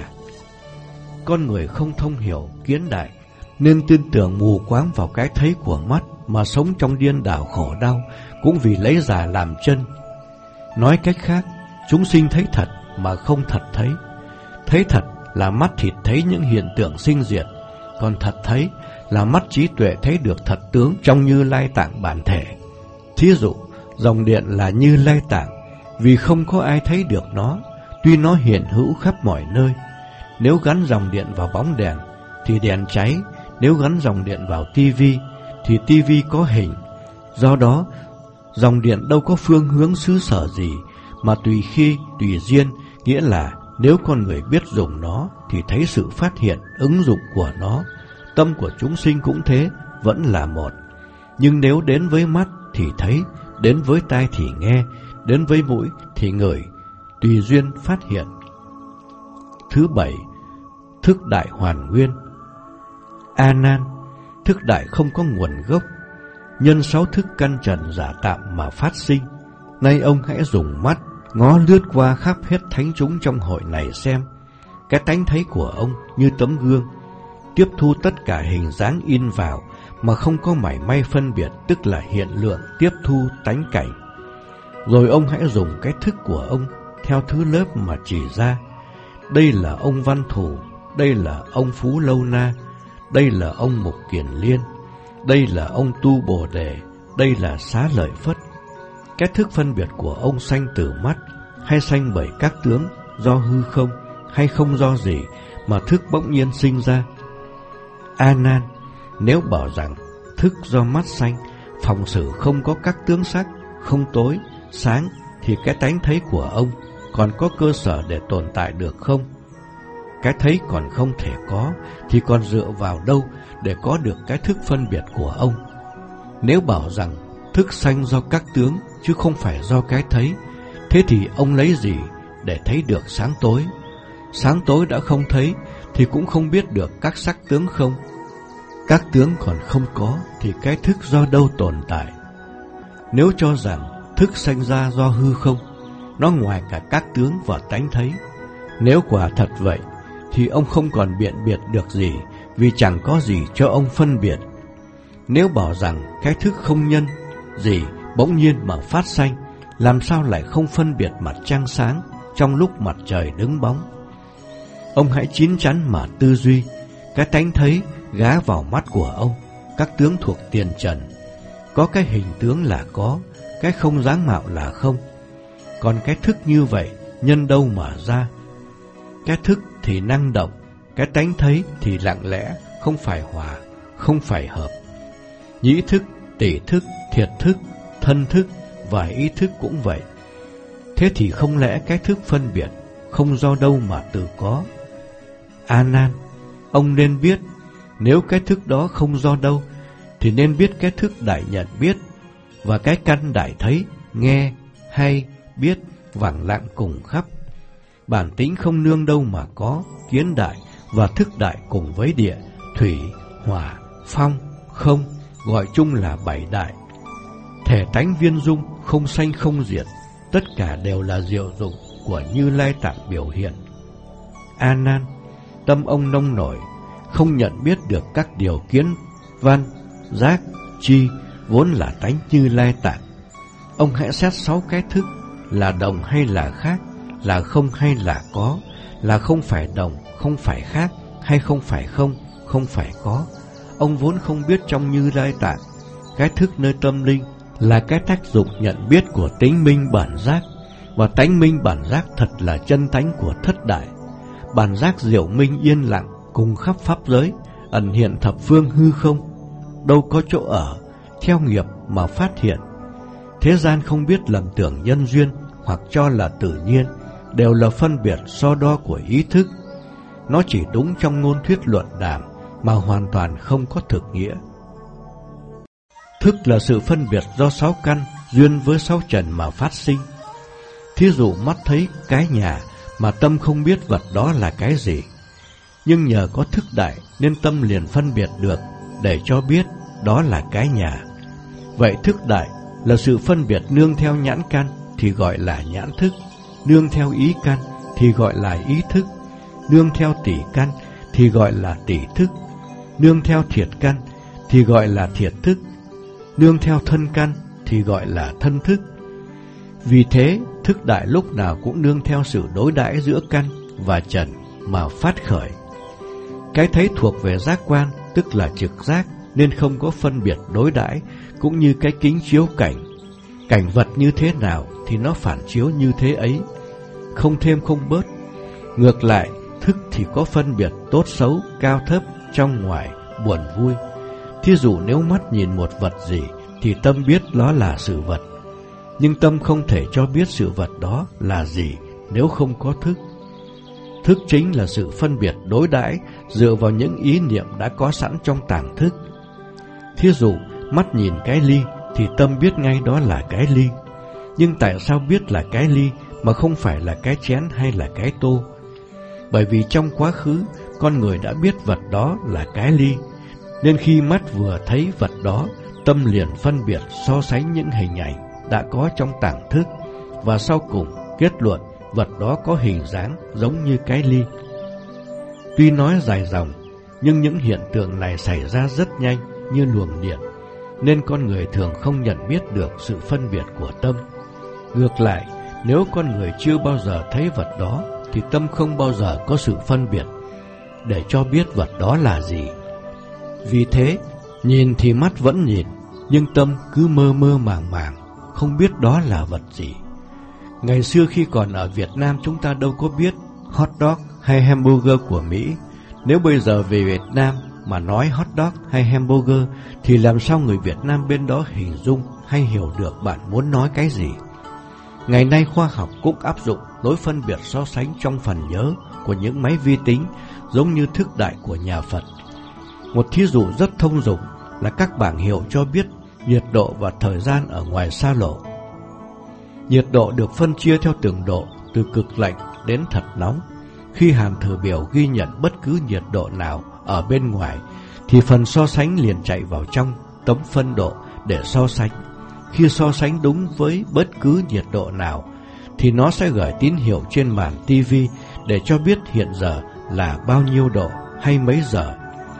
Con người không thông hiểu kiến đại, nên tin tưởng mù quáng vào cái thấy của mắt mà sống trong điên đảo khổ đau, cũng vì lấy giả làm chân. Nói cách khác, chúng sinh thấy thật mà không thật thấy. Thấy thật là mắt thịt thấy những hiện tượng sinh diệt, còn thật thấy là mắt trí tuệ thấy được thật tướng trong Như Lai Tạng bản thể. Thí dụ, dòng điện là Như Lai Tạng, vì không có ai thấy được nó, tuy nó hiện hữu khắp mọi nơi. nếu gắn dòng điện vào bóng đèn thì đèn cháy, nếu gắn dòng điện vào tivi thì tivi có hình. Do đó, dòng điện đâu có phương hướng xứ sở gì, mà tùy khi, tùy duyên, nghĩa là nếu con người biết dùng nó thì thấy sự phát hiện, ứng dụng của nó. Tâm của chúng sinh cũng thế, vẫn là một. Nhưng nếu đến với mắt thì thấy, đến với tai thì nghe, đến với mũi thì ngửi, tùy duyên phát hiện. Thứ bảy, thức đại hoàn nguyên. A Nan, thức đại không có nguồn gốc, nhân sáu thức căn trần giả tạm mà phát sinh. Nay ông hãy dùng mắt ngó lướt qua khắp hết thánh chúng trong hội này xem. Cái tánh thấy của ông như tấm gương, tiếp thu tất cả hình dáng in vào mà không có mảy may phân biệt, tức là hiện lượng tiếp thu tánh cảnh. Rồi ông hãy dùng cái thức của ông theo thứ lớp mà chỉ ra. Đây là ông Văn Thù, đây là ông Phú Lâu Na, đây là ông Mục Kiền Liên, đây là ông Tu Bồ Đề, đây là Xá Lợi Phất. Cái thức phân biệt của ông sanh từ mắt, hay sanh bởi các tướng do hư không, hay không do gì mà thức bỗng nhiên sinh ra. A Nan, nếu bảo rằng thức do mắt sanh, phòng xử không có các tướng sắc, không tối, sáng, thì cái tánh thấy của ông còn có cơ sở để tồn tại được không? Cái thấy còn không thể có, thì còn dựa vào đâu để có được cái thức phân biệt của ông? Nếu bảo rằng thức sanh do các tướng, chứ không phải do cái thấy, thế thì ông lấy gì để thấy được sáng tối? Sáng tối đã không thấy, thì cũng không biết được các sắc tướng không? Các tướng còn không có, thì cái thức do đâu tồn tại? Nếu cho rằng thức sanh ra do hư không, nó ngoài cả các tướng và tánh thấy, nếu quả thật vậy, thì ông không còn biện biệt được gì, vì chẳng có gì cho ông phân biệt. Nếu bảo rằng cái thức không nhân gì bỗng nhiên mà phát sanh, làm sao lại không phân biệt mặt trăng sáng trong lúc mặt trời đứng bóng? Ông hãy chín chắn mà tư duy. Cái tánh thấy gá vào mắt của ông các tướng thuộc tiền trần. Có cái hình tướng là có, cái không dáng mạo là không. Còn cái thức như vậy nhân đâu mà ra? Cái thức thì năng động, cái tánh thấy thì lặng lẽ, không phải hòa, không phải hợp. Nhĩ thức, tỷ thức, thiệt thức, thân thức và ý thức cũng vậy. Thế thì không lẽ cái thức phân biệt không do đâu mà tự có? A Nan, ông nên biết, nếu cái thức đó không do đâu, thì nên biết cái thức đại nhận biết, và cái căn đại thấy, nghe, hay, biết, vẳng lặng cùng khắp. Bản tính không nương đâu mà có, kiến đại và thức đại cùng với địa, thủy, hỏa, phong, không, gọi chung là bảy đại. Thể tánh viên dung, không sanh không diệt, tất cả đều là diệu dụng của Như Lai Tạng biểu hiện. A Nan, tâm ông nông nổi, không nhận biết được các điều kiến, văn, giác, chi, vốn là tánh Như Lai Tạng. Ông hãy xét sáu cái thức, là đồng hay là khác, là không hay là có, là không phải đồng, không phải khác, hay không phải không, không phải có. Ông vốn không biết trong Như Lai Tạng, cái thức nơi tâm linh là cái tác dụng nhận biết của tính minh bản giác, và tánh minh bản giác thật là chân tánh của thất đại. Bản giác diệu minh yên lặng cùng khắp pháp giới, ẩn hiện thập phương hư không, đâu có chỗ ở, theo nghiệp mà phát hiện. Thế gian không biết lầm tưởng nhân duyên hoặc cho là tự nhiên, đều là phân biệt so đo của ý thức. Nó chỉ đúng trong ngôn thuyết luận đàm, mà hoàn toàn không có thực nghĩa. Thức là sự phân biệt do sáu căn duyên với sáu trần mà phát sinh. Thí dụ mắt thấy cái nhà mà tâm không biết vật đó là cái gì, nhưng nhờ có thức đại nên tâm liền phân biệt được để cho biết đó là cái nhà. Vậy thức đại là sự phân biệt nương theo nhãn căn thì gọi là nhãn thức, nương theo ý căn thì gọi là ý thức, nương theo tỷ căn thì gọi là tỷ thức, nương theo thiệt căn thì gọi là thiệt thức, nương theo thân căn thì gọi là thân thức. Vì thế, thức đại lúc nào cũng nương theo sự đối đãi giữa căn và trần mà phát khởi. Cái thấy thuộc về giác quan, tức là trực giác, nên không có phân biệt đối đãi, cũng như cái kính chiếu cảnh. Cảnh vật như thế nào thì nó phản chiếu như thế ấy, không thêm không bớt. Ngược lại, thức thì có phân biệt tốt xấu, cao thấp, trong ngoài, buồn vui. Thí dụ nếu mắt nhìn một vật gì thì tâm biết nó là sự vật, nhưng tâm không thể cho biết sự vật đó là gì nếu không có thức. Thức chính là sự phân biệt đối đãi dựa vào những ý niệm đã có sẵn trong tàng thức. Thí dụ mắt nhìn cái ly thì tâm biết ngay đó là cái ly, nhưng tại sao biết là cái ly mà không phải là cái chén hay là cái tô? Bởi vì trong quá khứ con người đã biết vật đó là cái ly, nên khi mắt vừa thấy vật đó, tâm liền phân biệt so sánh những hình ảnh đã có trong tàng thức, và sau cùng kết luận vật đó có hình dáng giống như cái ly. Tuy nói dài dòng, nhưng những hiện tượng này xảy ra rất nhanh như luồng điện, nên con người thường không nhận biết được sự phân biệt của tâm. Ngược lại, nếu con người chưa bao giờ thấy vật đó, thì tâm không bao giờ có sự phân biệt để cho biết vật đó là gì. Vì thế, nhìn thì mắt vẫn nhìn, nhưng tâm cứ mơ mơ màng màng, không biết đó là vật gì. Ngày xưa khi còn ở Việt Nam, chúng ta đâu có biết hot dog hay hamburger của Mỹ. Nếu bây giờ về Việt Nam mà nói hot dog hay hamburger, thì làm sao người Việt Nam bên đó hình dung hay hiểu được bạn muốn nói cái gì? Ngày nay khoa học cũng áp dụng lối phân biệt so sánh trong phần nhớ của những máy vi tính, giống như thức đại của nhà Phật. Một thí dụ rất thông dụng là các bảng hiệu cho biết nhiệt độ và thời gian ở ngoài xa lộ. Nhiệt độ được phân chia theo từng độ, từ cực lạnh đến thật nóng. Khi hàm thử biểu ghi nhận bất cứ nhiệt độ nào ở bên ngoài, thì phần so sánh liền chạy vào trong tấm phân độ để so sánh. Khi so sánh đúng với bất cứ nhiệt độ nào, thì nó sẽ gửi tín hiệu trên màn tivi để cho biết hiện giờ là bao nhiêu độ hay mấy giờ.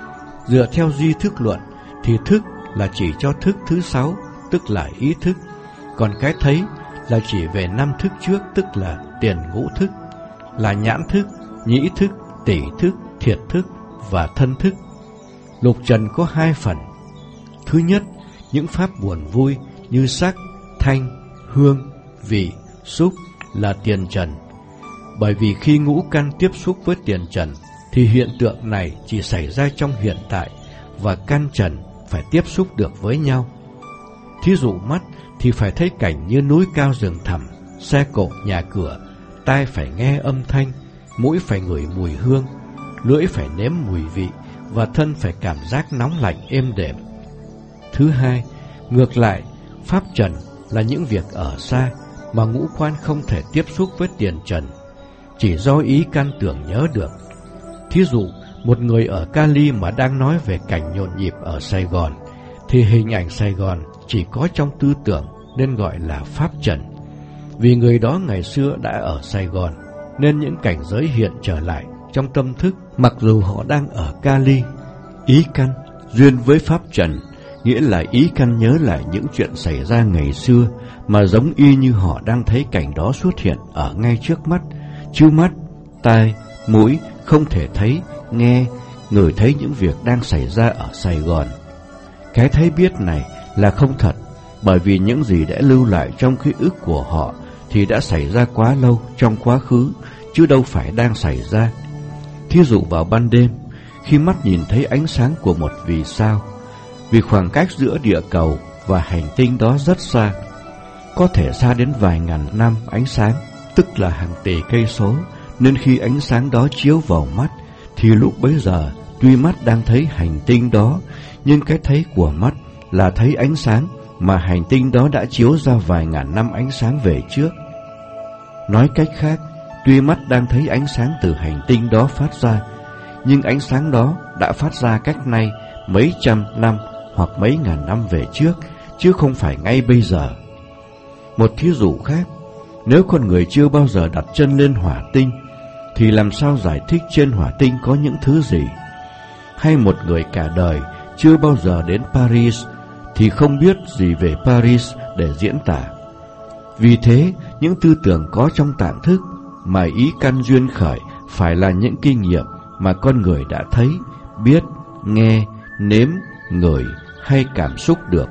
Dựa theo duy thức luận, thì thức là chỉ cho thức thứ sáu, tức là ý thức, còn cái thấy là chỉ về năm thức trước, tức là tiền ngũ thức, là nhãn thức, nhĩ thức, tỷ thức, thiệt thức và thân thức. Lục trần có hai phần. Thứ nhất, những pháp buồn vui như sắc, thanh, hương, vị, xúc là tiền trần. Bởi vì khi ngũ căn tiếp xúc với tiền trần, thì hiện tượng này chỉ xảy ra trong hiện tại, và căn trần phải tiếp xúc được với nhau. Thí dụ mắt thì phải thấy cảnh như núi cao rừng thẳm, xe cộ nhà cửa, tai phải nghe âm thanh, mũi phải ngửi mùi hương, lưỡi phải nếm mùi vị, và thân phải cảm giác nóng lạnh êm đềm. Thứ hai, ngược lại, pháp trần là những việc ở xa mà ngũ quan không thể tiếp xúc với tiền trần, chỉ do ý căn tưởng nhớ được. Thí dụ, một người ở Cali mà đang nói về cảnh nhộn nhịp ở Sài Gòn, thì hình ảnh Sài Gòn chỉ có trong tư tưởng nên gọi là pháp trần. Vì người đó ngày xưa đã ở Sài Gòn, nên những cảnh giới hiện trở lại trong tâm thức mặc dù họ đang ở Cali. Ý căn duyên với pháp trần, nghĩa là ý căn nhớ lại những chuyện xảy ra ngày xưa, mà giống y như họ đang thấy cảnh đó xuất hiện ở ngay trước mắt, chứ mắt, tai, mũi không thể thấy, nghe, ngửi thấy những việc đang xảy ra ở Sài Gòn. Cái thấy biết này là không thật, bởi vì những gì đã lưu lại trong ký ức của họ thì đã xảy ra quá lâu trong quá khứ, chứ đâu phải đang xảy ra. Thí dụ vào ban đêm, khi mắt nhìn thấy ánh sáng của một vì sao, vì khoảng cách giữa địa cầu và hành tinh đó rất xa, có thể xa đến vài ngàn năm ánh sáng, tức là hàng tỷ cây số, nên khi ánh sáng đó chiếu vào mắt, thì lúc bấy giờ tuy mắt đang thấy hành tinh đó, nhưng cái thấy của mắt là thấy ánh sáng mà hành tinh đó đã chiếu ra vài ngàn năm ánh sáng về trước. Nói cách khác, tuy mắt đang thấy ánh sáng từ hành tinh đó phát ra, nhưng ánh sáng đó đã phát ra cách nay mấy trăm năm hoặc mấy ngàn năm về trước, chứ không phải ngay bây giờ. Một thí dụ khác, nếu con người chưa bao giờ đặt chân lên hỏa tinh, thì làm sao giải thích trên hỏa tinh có những thứ gì? Hay một người cả đời chưa bao giờ đến Paris, thì không biết gì về Paris để diễn tả. Vì thế, những tư tưởng có trong tạng thức mà ý căn duyên khởi phải là những kinh nghiệm mà con người đã thấy, biết, nghe, nếm, ngửi hay cảm xúc được.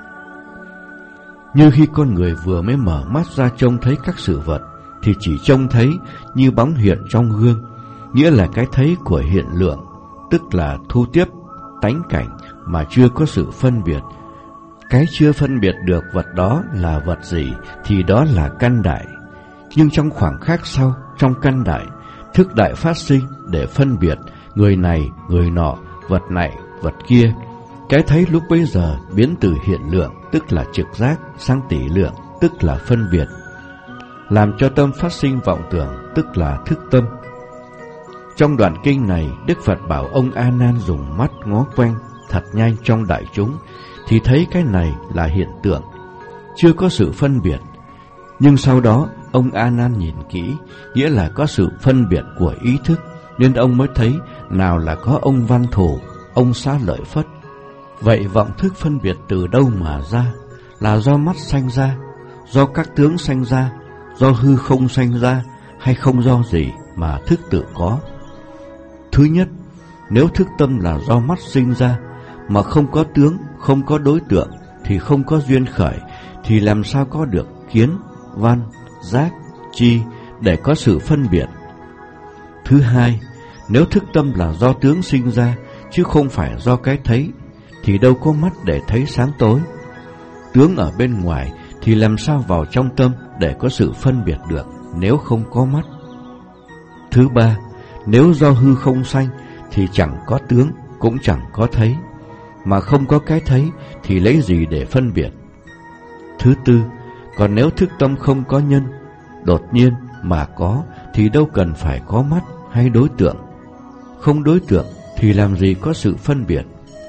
Như khi con người vừa mới mở mắt ra trông thấy các sự vật, thì chỉ trông thấy như bóng hiện trong gương, nghĩa là cái thấy của hiện lượng, tức là thu tiếp tánh cảnh mà chưa có sự phân biệt. Cái chưa phân biệt được vật đó là vật gì thì đó là căn đại. Nhưng trong khoảng khắc sau, trong căn đại, thức đại phát sinh để phân biệt người này, người nọ, vật này, vật kia. Cái thấy lúc bấy giờ biến từ hiện lượng, tức là trực giác, sang tỷ lượng, tức là phân biệt, làm cho tâm phát sinh vọng tưởng, tức là thức tâm. Trong đoạn kinh này, Đức Phật bảo ông A Nan dùng mắt ngó quanh thật nhanh trong đại chúng, thì thấy cái này là hiện tượng, chưa có sự phân biệt. Nhưng sau đó, ông A Nan nhìn kỹ, nghĩa là có sự phân biệt của ý thức, nên ông mới thấy nào là có ông Văn Thù, ông Xá Lợi Phất. Vậy vọng thức phân biệt từ đâu mà ra? Là do mắt sanh ra, do các tướng sanh ra, do hư không sanh ra, hay không do gì mà thức tự có? Thứ nhất, nếu thức tâm là do mắt sinh ra, mà không có tướng, không có đối tượng, thì không có duyên khởi, thì làm sao có được kiến, văn, giác, chi để có sự phân biệt? Thứ hai, nếu thức tâm là do tướng sinh ra, chứ không phải do cái thấy, thì đâu có mắt để thấy sáng tối. Tướng ở bên ngoài thì làm sao vào trong tâm để có sự phân biệt được nếu không có mắt? Thứ ba, nếu do hư không sanh thì chẳng có tướng, cũng chẳng có thấy, mà không có cái thấy thì lấy gì để phân biệt? Thứ tư, còn nếu thức tâm không có nhân, đột nhiên mà có, thì đâu cần phải có mắt hay đối tượng. Không đối tượng thì làm gì có sự phân biệt?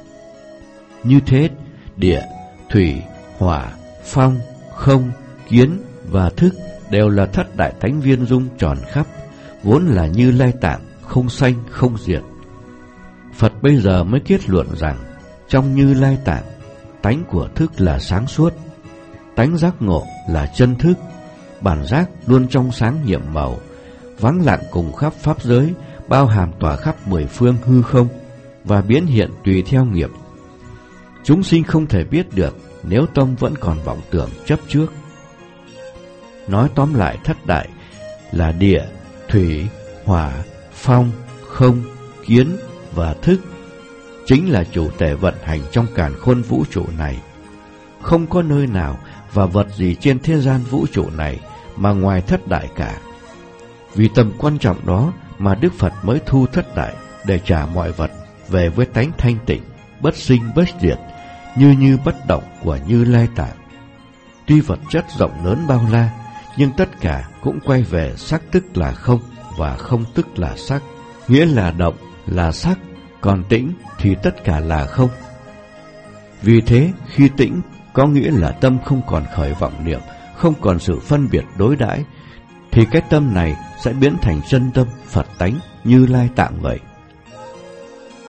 Như thế, địa, thủy, hỏa, phong, không, kiến và thức đều là thất đại tánh viên dung tròn khắp, vốn là Như Lai Tạng, không sanh không diệt. Phật bây giờ mới kết luận rằng trong Như Lai Tạng, tánh của thức là sáng suốt, tánh giác ngộ là chân thức, bản giác luôn trong sáng nhiệm màu, vắng lặng cùng khắp pháp giới, bao hàm tỏa khắp mười phương hư không và biến hiện tùy theo nghiệp. Chúng sinh không thể biết được nếu tâm vẫn còn vọng tưởng chấp trước. Nói tóm lại, thất đại là địa, thủy, hỏa, phong, không, kiến và thức, chính là chủ thể vận hành trong càn khôn vũ trụ này. Không có nơi nào và vật gì trên thế gian vũ trụ này mà ngoài thất đại cả. Vì tầm quan trọng đó mà Đức Phật mới thu thất đại để trả mọi vật về với tánh thanh tịnh, bất sinh bất diệt, như như bất động của Như Lai Tạng. Tuy vật chất rộng lớn bao la, nhưng tất cả cũng quay về sắc tức là không và không tức là sắc, nghĩa là động là sắc, còn tĩnh thì tất cả là không. Vì thế, khi tĩnh có nghĩa là tâm không còn khởi vọng niệm, không còn sự phân biệt đối đãi, thì cái tâm này sẽ biến thành chân tâm Phật tánh Như Lai Tạng vậy.